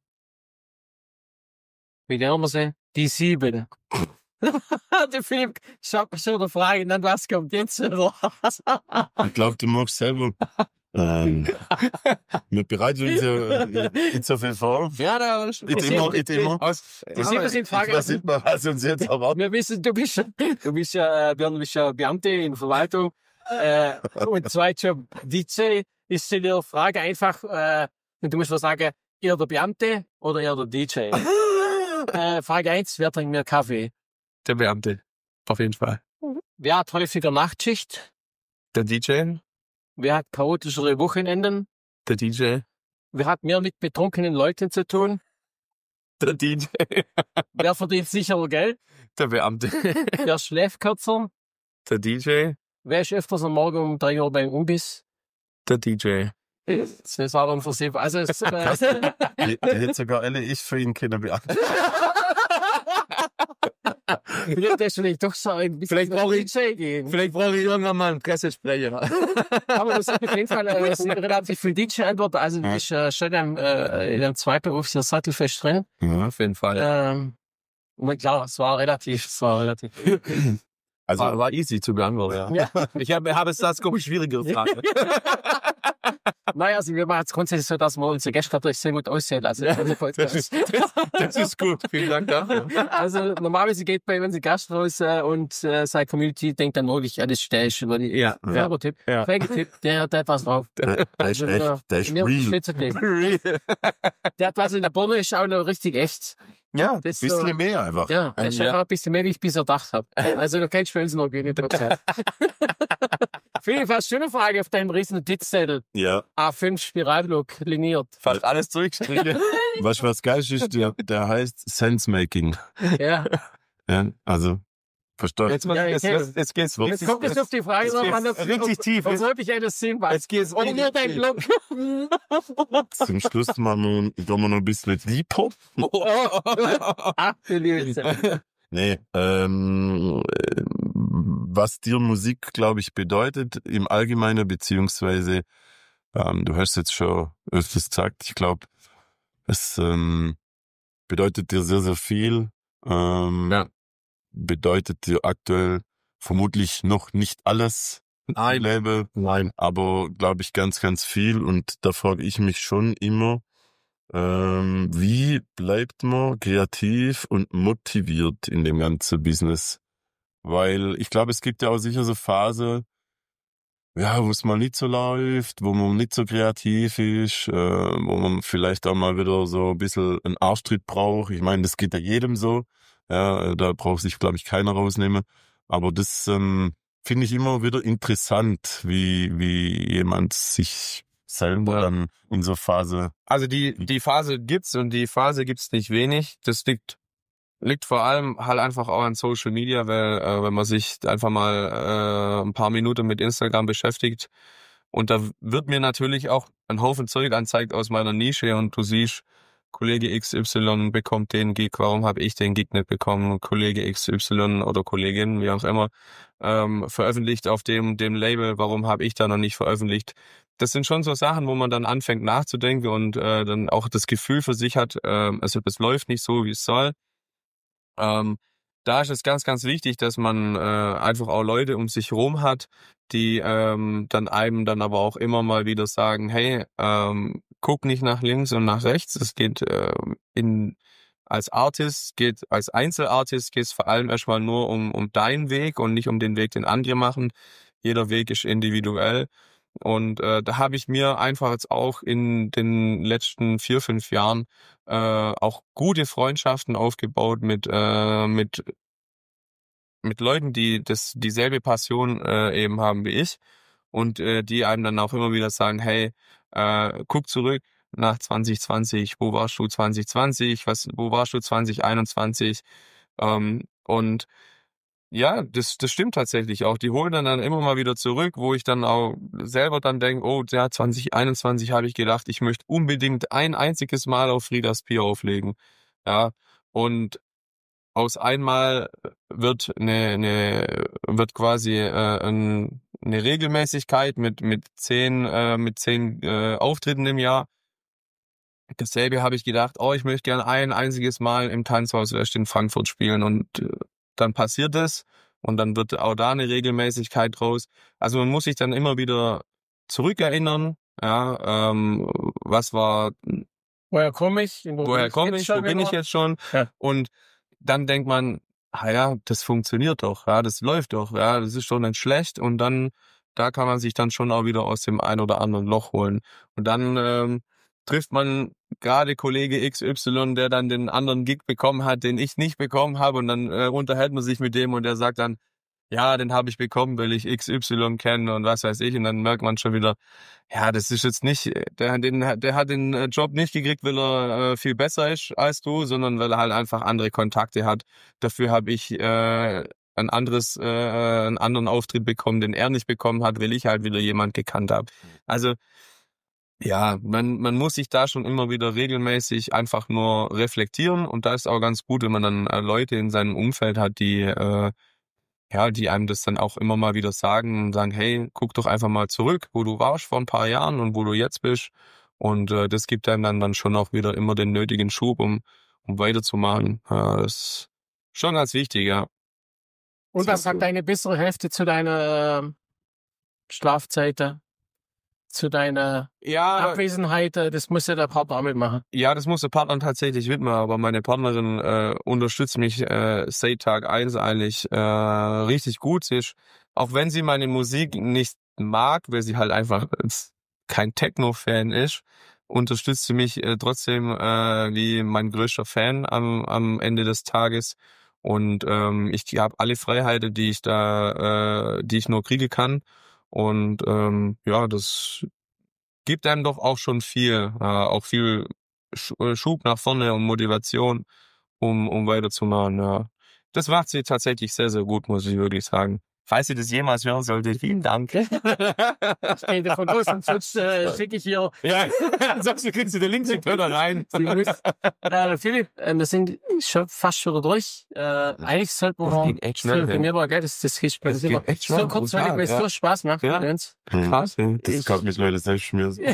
Wie nennen wir sie? Die sieben. Der Philipp schaut mich schon der Frage, dann was kommt jetzt? Oder? Ich glaube, du magst selber. ähm, wir bereiten uns ja nicht so viel vor. Ja, da Nicht immer, nicht immer. Aus, Die sieben sind Ich Frage. weiß nicht mehr, was uns jetzt erwartet. Wir wissen, du bist, du bist ja, äh, Björn, du bist ja Beamte in der Verwaltung. Äh, und Zweitjob D J ist zu der Frage einfach, äh, und du musst mal sagen, eher der Beamte oder eher der D J? äh, Frage eins, wer trinkt mehr Kaffee? der Beamte. Auf jeden Fall. Wer hat häufiger Nachtschicht? Der D J. Wer hat chaotischere Wochenenden? Der D J. Wer hat mehr mit betrunkenen Leuten zu tun? Der D J. Wer verdient sicherer Geld? Der Beamte. Wer schläft kürzer? Der D J. Wer ist öfters am Morgen um drei Uhr beim Umbiss? Der D J. Das war dann versieben. Also, es, äh, Der, der hätte sogar alle ich für ihn können beantworten. vielleicht ist vielleicht doch so ein bisschen Vielleicht brauche ich- D J gehen. Vielleicht brauche ich irgendwann mal einen Pressesprecher. Aber das ist auf jeden Fall äh, das sind relativ viel D J-Antworten. Also, du Ja. bist äh, schon im, äh, in einem Zweitberuf sehr sattelfest drin. Ja. Auf jeden Fall. Ähm, und klar, es war relativ, es war relativ. Also, War, war easy zu beantworten, ja. Ja. Ich habe hab es das komisch schwierige Frage. Naja, also wir machen es grundsätzlich so, dass wir unsere Gäste natürlich sehr gut aussehen. Also, Das ist, das ist gut. Vielen Dank dafür. also normalerweise geht bei uns ein Gast raus äh, und äh, seine Community denkt dann wirklich, ja, das ist der ist über die Ja. Werbetipp, Ja. Werbetipp, der, der hat was drauf. der, der ist echt, der ist Mir real. steht's okay. Der hat was in der Birne, ist auch noch richtig echt. Ja, Das Ein ist so, bisschen mehr einfach. ja, das ist Ja. einfach ein bisschen mehr, wie ich bisher gedacht habe. Also du kennst schon noch genug Prozent. Philipp, hast du eine Frage auf deinem riesen Notizzettel? Ja. A fünf Spiralblock liniert. Fast alles durchgestrichen. Weißt du, was geil ist? Der, der heißt Sense-Making. Ja. Ja, also, verstehst Jetzt, Ja, ich jetzt, kenn's. jetzt, jetzt geht's Jetzt Jetzt kommt es auf die Frage jetzt drauf geht's an, ob richtig tief. ob wirklich alles Sinn macht. Jetzt geht's Oder nur dein Block. Zum Schluss machen wir, gehen wir noch ein bisschen deeper. Ach, du liebe Zeit. Nee, ähm, äh, was dir Musik, glaube ich, bedeutet im Allgemeinen, beziehungsweise, ähm, du hast jetzt schon öfters gesagt, ich glaube, es ähm, bedeutet dir sehr, sehr viel. Ähm, Ja. Bedeutet dir aktuell vermutlich noch nicht alles im Nein. Leben, Nein. aber, glaube ich, ganz, ganz viel. Und da frage ich mich schon immer, ähm, wie bleibt man kreativ und motiviert in dem ganzen Business? Weil ich glaube, es gibt ja auch sicher so Phasen, ja, wo es mal nicht so läuft, wo man nicht so kreativ ist, äh, wo man vielleicht auch mal wieder so ein bisschen einen Arschtritt braucht. Ich meine, das geht ja jedem so. Ja, da braucht sich, glaube ich, keiner rausnehmen. Aber das ähm, finde ich immer wieder interessant, wie, wie jemand sich selber Ja. dann in so Phase. Also die, die Phase gibt's und die Phase gibt's nicht wenig. Das liegt, liegt vor allem halt einfach auch an Social Media, weil äh, wenn man sich einfach mal äh, ein paar Minuten mit Instagram beschäftigt und da wird mir natürlich auch ein Haufen Zeug anzeigt aus meiner Nische und du siehst, Kollege X Y bekommt den Gig, warum habe ich den Gig nicht bekommen? Kollege X Y oder Kollegin, wie auch immer, ähm, veröffentlicht auf dem, dem Label, warum habe ich da noch nicht veröffentlicht? Das sind schon so Sachen, wo man dann anfängt nachzudenken und äh, dann auch das Gefühl für sich hat, äh, also es läuft nicht so, wie es soll. Ähm, da ist es ganz, ganz wichtig, dass man äh, einfach auch Leute um sich rum hat, die ähm, dann einem dann aber auch immer mal wieder sagen, hey, ähm, guck nicht nach links und nach rechts. Es geht äh, in als Artist, geht als Einzelartist geht es vor allem erstmal nur um um deinen Weg und nicht um den Weg, den andere machen. Jeder Weg ist individuell. Und äh, da habe ich mir einfach jetzt auch in den letzten vier, fünf Jahren äh, auch gute Freundschaften aufgebaut mit äh, mit mit Leuten, die das dieselbe Passion äh, eben haben wie ich und äh, die einem dann auch immer wieder sagen, hey, äh, guck zurück nach zwanzig zwanzig, wo warst du zwanzig zwanzig, was, wo warst du zwanzig einundzwanzig? Ähm, und ja, das, das stimmt tatsächlich auch. Die holen dann, dann immer mal wieder zurück, wo ich dann auch selber dann denke, oh, ja, zwanzig einundzwanzig habe ich gedacht, ich möchte unbedingt ein einziges Mal auf Friedas Bier auflegen. Ja, und aus einmal wird eine, eine wird quasi äh, ein, eine Regelmäßigkeit mit mit zehn äh, mit zehn äh, Auftritten im Jahr. Dasselbe habe ich gedacht, oh, ich möchte gerne ein einziges Mal im Tanzhaus West in Frankfurt spielen und äh, dann passiert es und dann wird auch da eine Regelmäßigkeit draus. Also man muss sich dann immer wieder zurückerinnern, ja, ähm, was war, Woher komme ich? Wo woher bin komme jetzt ich, schon wo bin ich wieder? jetzt schon? Ja. Und dann denkt man, ah ja, das funktioniert doch, ja, das läuft doch, ja, das ist schon nicht schlecht und dann, da kann man sich dann schon auch wieder aus dem ein oder anderen Loch holen. Und dann ähm, trifft man gerade Kollege X Y, der dann den anderen Gig bekommen hat, den ich nicht bekommen habe und dann äh, unterhält man sich mit dem und der sagt dann, ja, den habe ich bekommen, weil ich X Y kenne und was weiß ich und dann merkt man schon wieder, ja, das ist jetzt nicht, der, den, der hat den Job nicht gekriegt, weil er äh, viel besser ist als du, sondern weil er halt einfach andere Kontakte hat. Dafür habe ich äh, ein anderes, äh, einen anderen Auftritt bekommen, den er nicht bekommen hat, weil ich halt wieder jemand gekannt habe. Also ja, man, man muss sich da schon immer wieder regelmäßig einfach nur reflektieren und da ist auch ganz gut, wenn man dann äh, Leute in seinem Umfeld hat, die äh, ja, die einem das dann auch immer mal wieder sagen und sagen, hey, guck doch einfach mal zurück, wo du warst vor ein paar Jahren und wo du jetzt bist. Und äh, das gibt einem dann, dann schon auch wieder immer den nötigen Schub, um, um weiterzumachen. Ja, das ist schon ganz wichtig, ja. Und was sagt deine bessere Hälfte zu deiner ähm, Schlafzeit, zu deiner Ja, Abwesenheit? äh, Das muss ja der Partner auch mitmachen. ja, das muss der Partner tatsächlich mitmachen, aber meine Partnerin äh, unterstützt mich äh, seit Tag eins eigentlich äh, richtig gut. Sie ist, auch wenn sie meine Musik nicht mag, weil sie halt einfach kein Techno-Fan ist, unterstützt sie mich äh, trotzdem äh, wie mein größter Fan am, am Ende des Tages. Und ähm, ich habe alle Freiheiten, die ich da, äh, die ich nur kriegen kann. Und ähm, ja, das gibt einem doch auch schon viel, äh, auch viel Schub nach vorne und Motivation, um um weiterzumachen. Ja, das macht sie tatsächlich sehr, sehr gut, muss ich wirklich sagen. Falls sie das jemals hören sollte, vielen Dank. Ich gehe davon aus, und sonst äh, schicke ich hier. Ja, sonst kriegst du den Link, hör da rein. äh, Philipp, äh, wir sind schon fast schon durch. Äh, eigentlich sollten wir noch. echt schnell. Für mich war geil, das, das geht Das geht echt schnell. so kurzweilig, weil es Ja. so Spaß macht. Ja. Mit uns. Krass. Das kann mich leider selbst schmieren.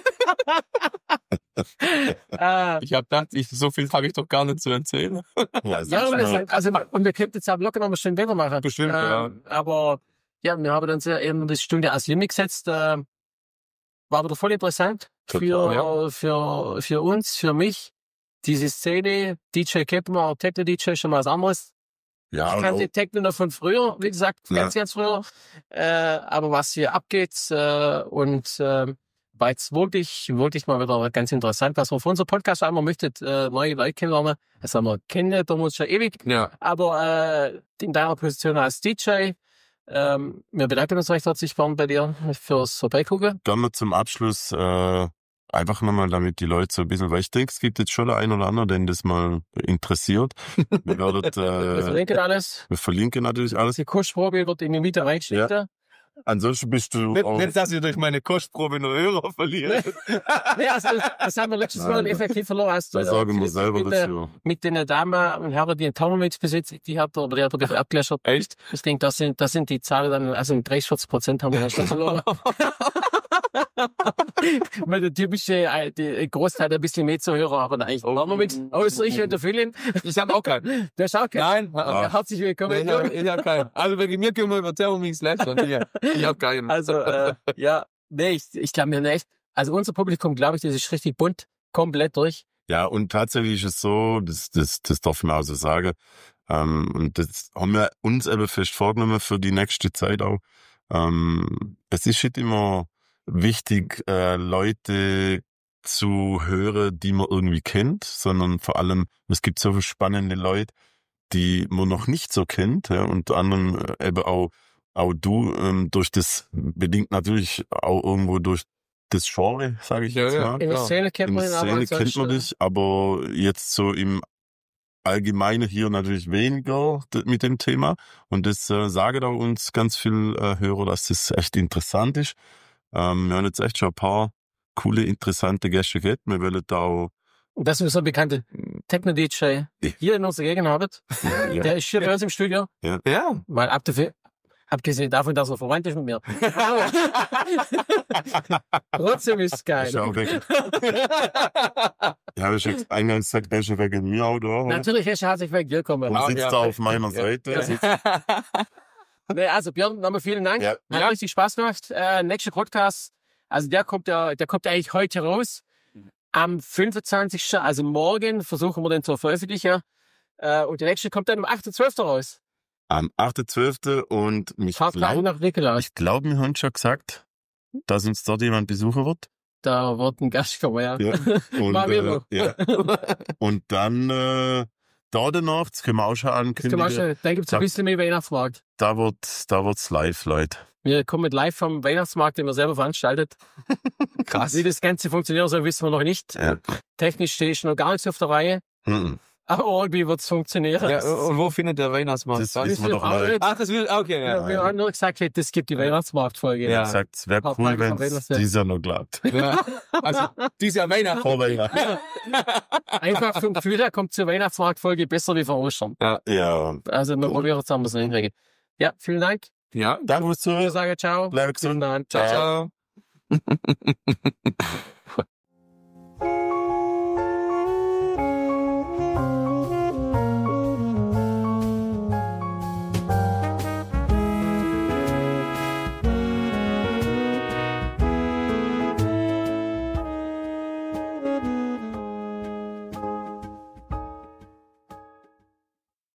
Äh, Ich habe gedacht, ich, so viel habe ich doch gar nicht zu erzählen. Ja, ja, und, das, also, und wir könnten jetzt auch locker noch mal schön weitermachen. Bestimmt, ja. Aber ja, wir haben uns ja eben die Stunde als Limit gesetzt. Äh, war wieder voll interessant für, Total, für, für uns, für mich. Diese Szene, D J Kepper, Techno-D J, schon mal was anderes. Ja, Ich und kannte auch, Techno noch von früher, wie gesagt, Ja. ganz, ganz früher. Äh, aber was hier abgeht, äh, und äh, war jetzt wirklich, wirklich mal wieder ganz interessant, was wir für unser Podcast einmal möchtet, äh, neue Leute kennenlernen. Das haben wir kennen, da uns schon ewig. Ja. Aber äh, in deiner Position als D J, ähm, wir bedanken uns recht herzlich Bernd, bei dir fürs Vorbeigucken. gerne zum Abschluss äh, einfach nochmal, damit die Leute so ein bisschen, weil ich denke, es gibt jetzt schon der ein oder andere, den das mal interessiert. Wir werden, Wir äh, verlinken alles. wir verlinken natürlich alles. Die Kostprobe wird in die Mitte reingeschnitten. Ansonsten bist du auch, Nicht, dass ihr durch meine Kostprobe nur Hörer verliert. Nee, also, das haben wir letztes Mal effektiv verloren. Als da sagen wir selber mit, der- dazu. mit den Damen und Herren, die einen Thermomix besitzen, die hat er, aber die hat er ein bisschen abgelöscht. Echt? Ich denke, das sind, das sind die Zahlen dann, also in dreißig, vierzig Prozent haben wir dann schon verloren. Weil der typische, äh, die Großteil ein bisschen mehr zu hören, aber eigentlich Thermomix. Außer ich und der Philipp. Ich habe auch keinen. Der schaut keinen. Nein, Ja, herzlich willkommen. ich habe ich hab keinen. Also wegen mir können wir über Thermomix lästern. Ich, ich habe keinen. Also, äh, ja, nee, ich, ich glaube mir nicht. Also unser Publikum, glaube ich, das ist richtig bunt, komplett durch. Ja, und tatsächlich ist es so, das, das, das darf man auch so sagen, ähm, und das haben wir uns eben fest vorgenommen für die nächste Zeit auch. Ähm, es ist nicht immer wichtig, äh, Leute zu hören, die man irgendwie kennt, sondern vor allem, es gibt so viele spannende Leute, die man noch nicht so kennt, ja, unter anderem äh, eben auch, auch du, ähm, durch das, bedingt natürlich auch irgendwo durch das Genre, sage ich Ja, jetzt ja. mal. In der Ja. Szene kennt In man der ihn aber Szene ansonsten- kennt man dich, aber jetzt so im Allgemeinen hier natürlich weniger d- mit dem Thema. Und das äh, sagen auch uns ganz viele äh, Hörer, dass das echt interessant ist. Ähm, wir haben jetzt echt schon ein paar coole, interessante Gäste gehabt. Wir wollen da auch, Und das ist so ein bekannter Techno-D J Ja. hier in unserer Gegend haben. ja, Der ist hier bei uns im Studio. Ja. Mal ab dafür, abgesehen davon, dass er verwandt ist mit mir. Trotzdem ist es geil. ist ja auch weg. Ja, ich habe eingangs gesagt, der ist schon wegen mir auch da. oder? Natürlich ist er herzlich weg gekommen. Und Ah, sitzt ja. da auf meiner Seite. Ja. Sitzt, Nee, also Björn, nochmal vielen Dank. Ja. Hat Ja. richtig Spaß gemacht. Äh, nächster Podcast, also der kommt ja, der kommt eigentlich heute raus. Am fünfundzwanzigsten Also morgen versuchen wir den zu veröffentlichen. Äh, und der nächste kommt dann am achten zwölften raus. am achten zwölften und mich Fahrt gleich glaub, nach Nikolaus. ich glaube, wir haben schon gesagt, dass uns dort jemand besuchen wird. Da wird ein Gast kommen, ja. Ja. Und, Mal wieder äh, noch. ja. Und dann äh, da danach, das können wir auch schon Das kann ankündigen, man schon, dann gibt's ein Sag- bisschen mehr Weihnachtsmarkt. da wird da wird's live, Leute. Wir kommen live vom Weihnachtsmarkt, den wir selber veranstaltet. Krass. Wie das Ganze funktioniert, so wissen wir noch nicht. Ja. Technisch stehe ich noch gar nicht auf der Reihe. Mhm. Aber irgendwie wird's funktionieren. Ja, und wo findet der Weihnachtsmarkt Das statt? wissen wir doch auch mal. nicht. Ach, das will, okay, Ja, ja. wir haben nur gesagt, hey, das gibt die Weihnachtsmarktfolge. Ja. Ich gesagt, es wäre Paar cool, Tage wenn vor es Weihnachten. dieses Jahr noch klappt. ja. Also, dieses Jahr Weihnachten. Vor Weihnachten. Einfach vom Gefühl her kommt zur Weihnachtsmarktfolge besser wie vor Ostern. Ja. Also wir probieren es anders hinkriegen. Ja, vielen Dank. Ja. Danke fürs Wir Zuhören. sagen ciao. Bleib gesund. Ciao, ciao.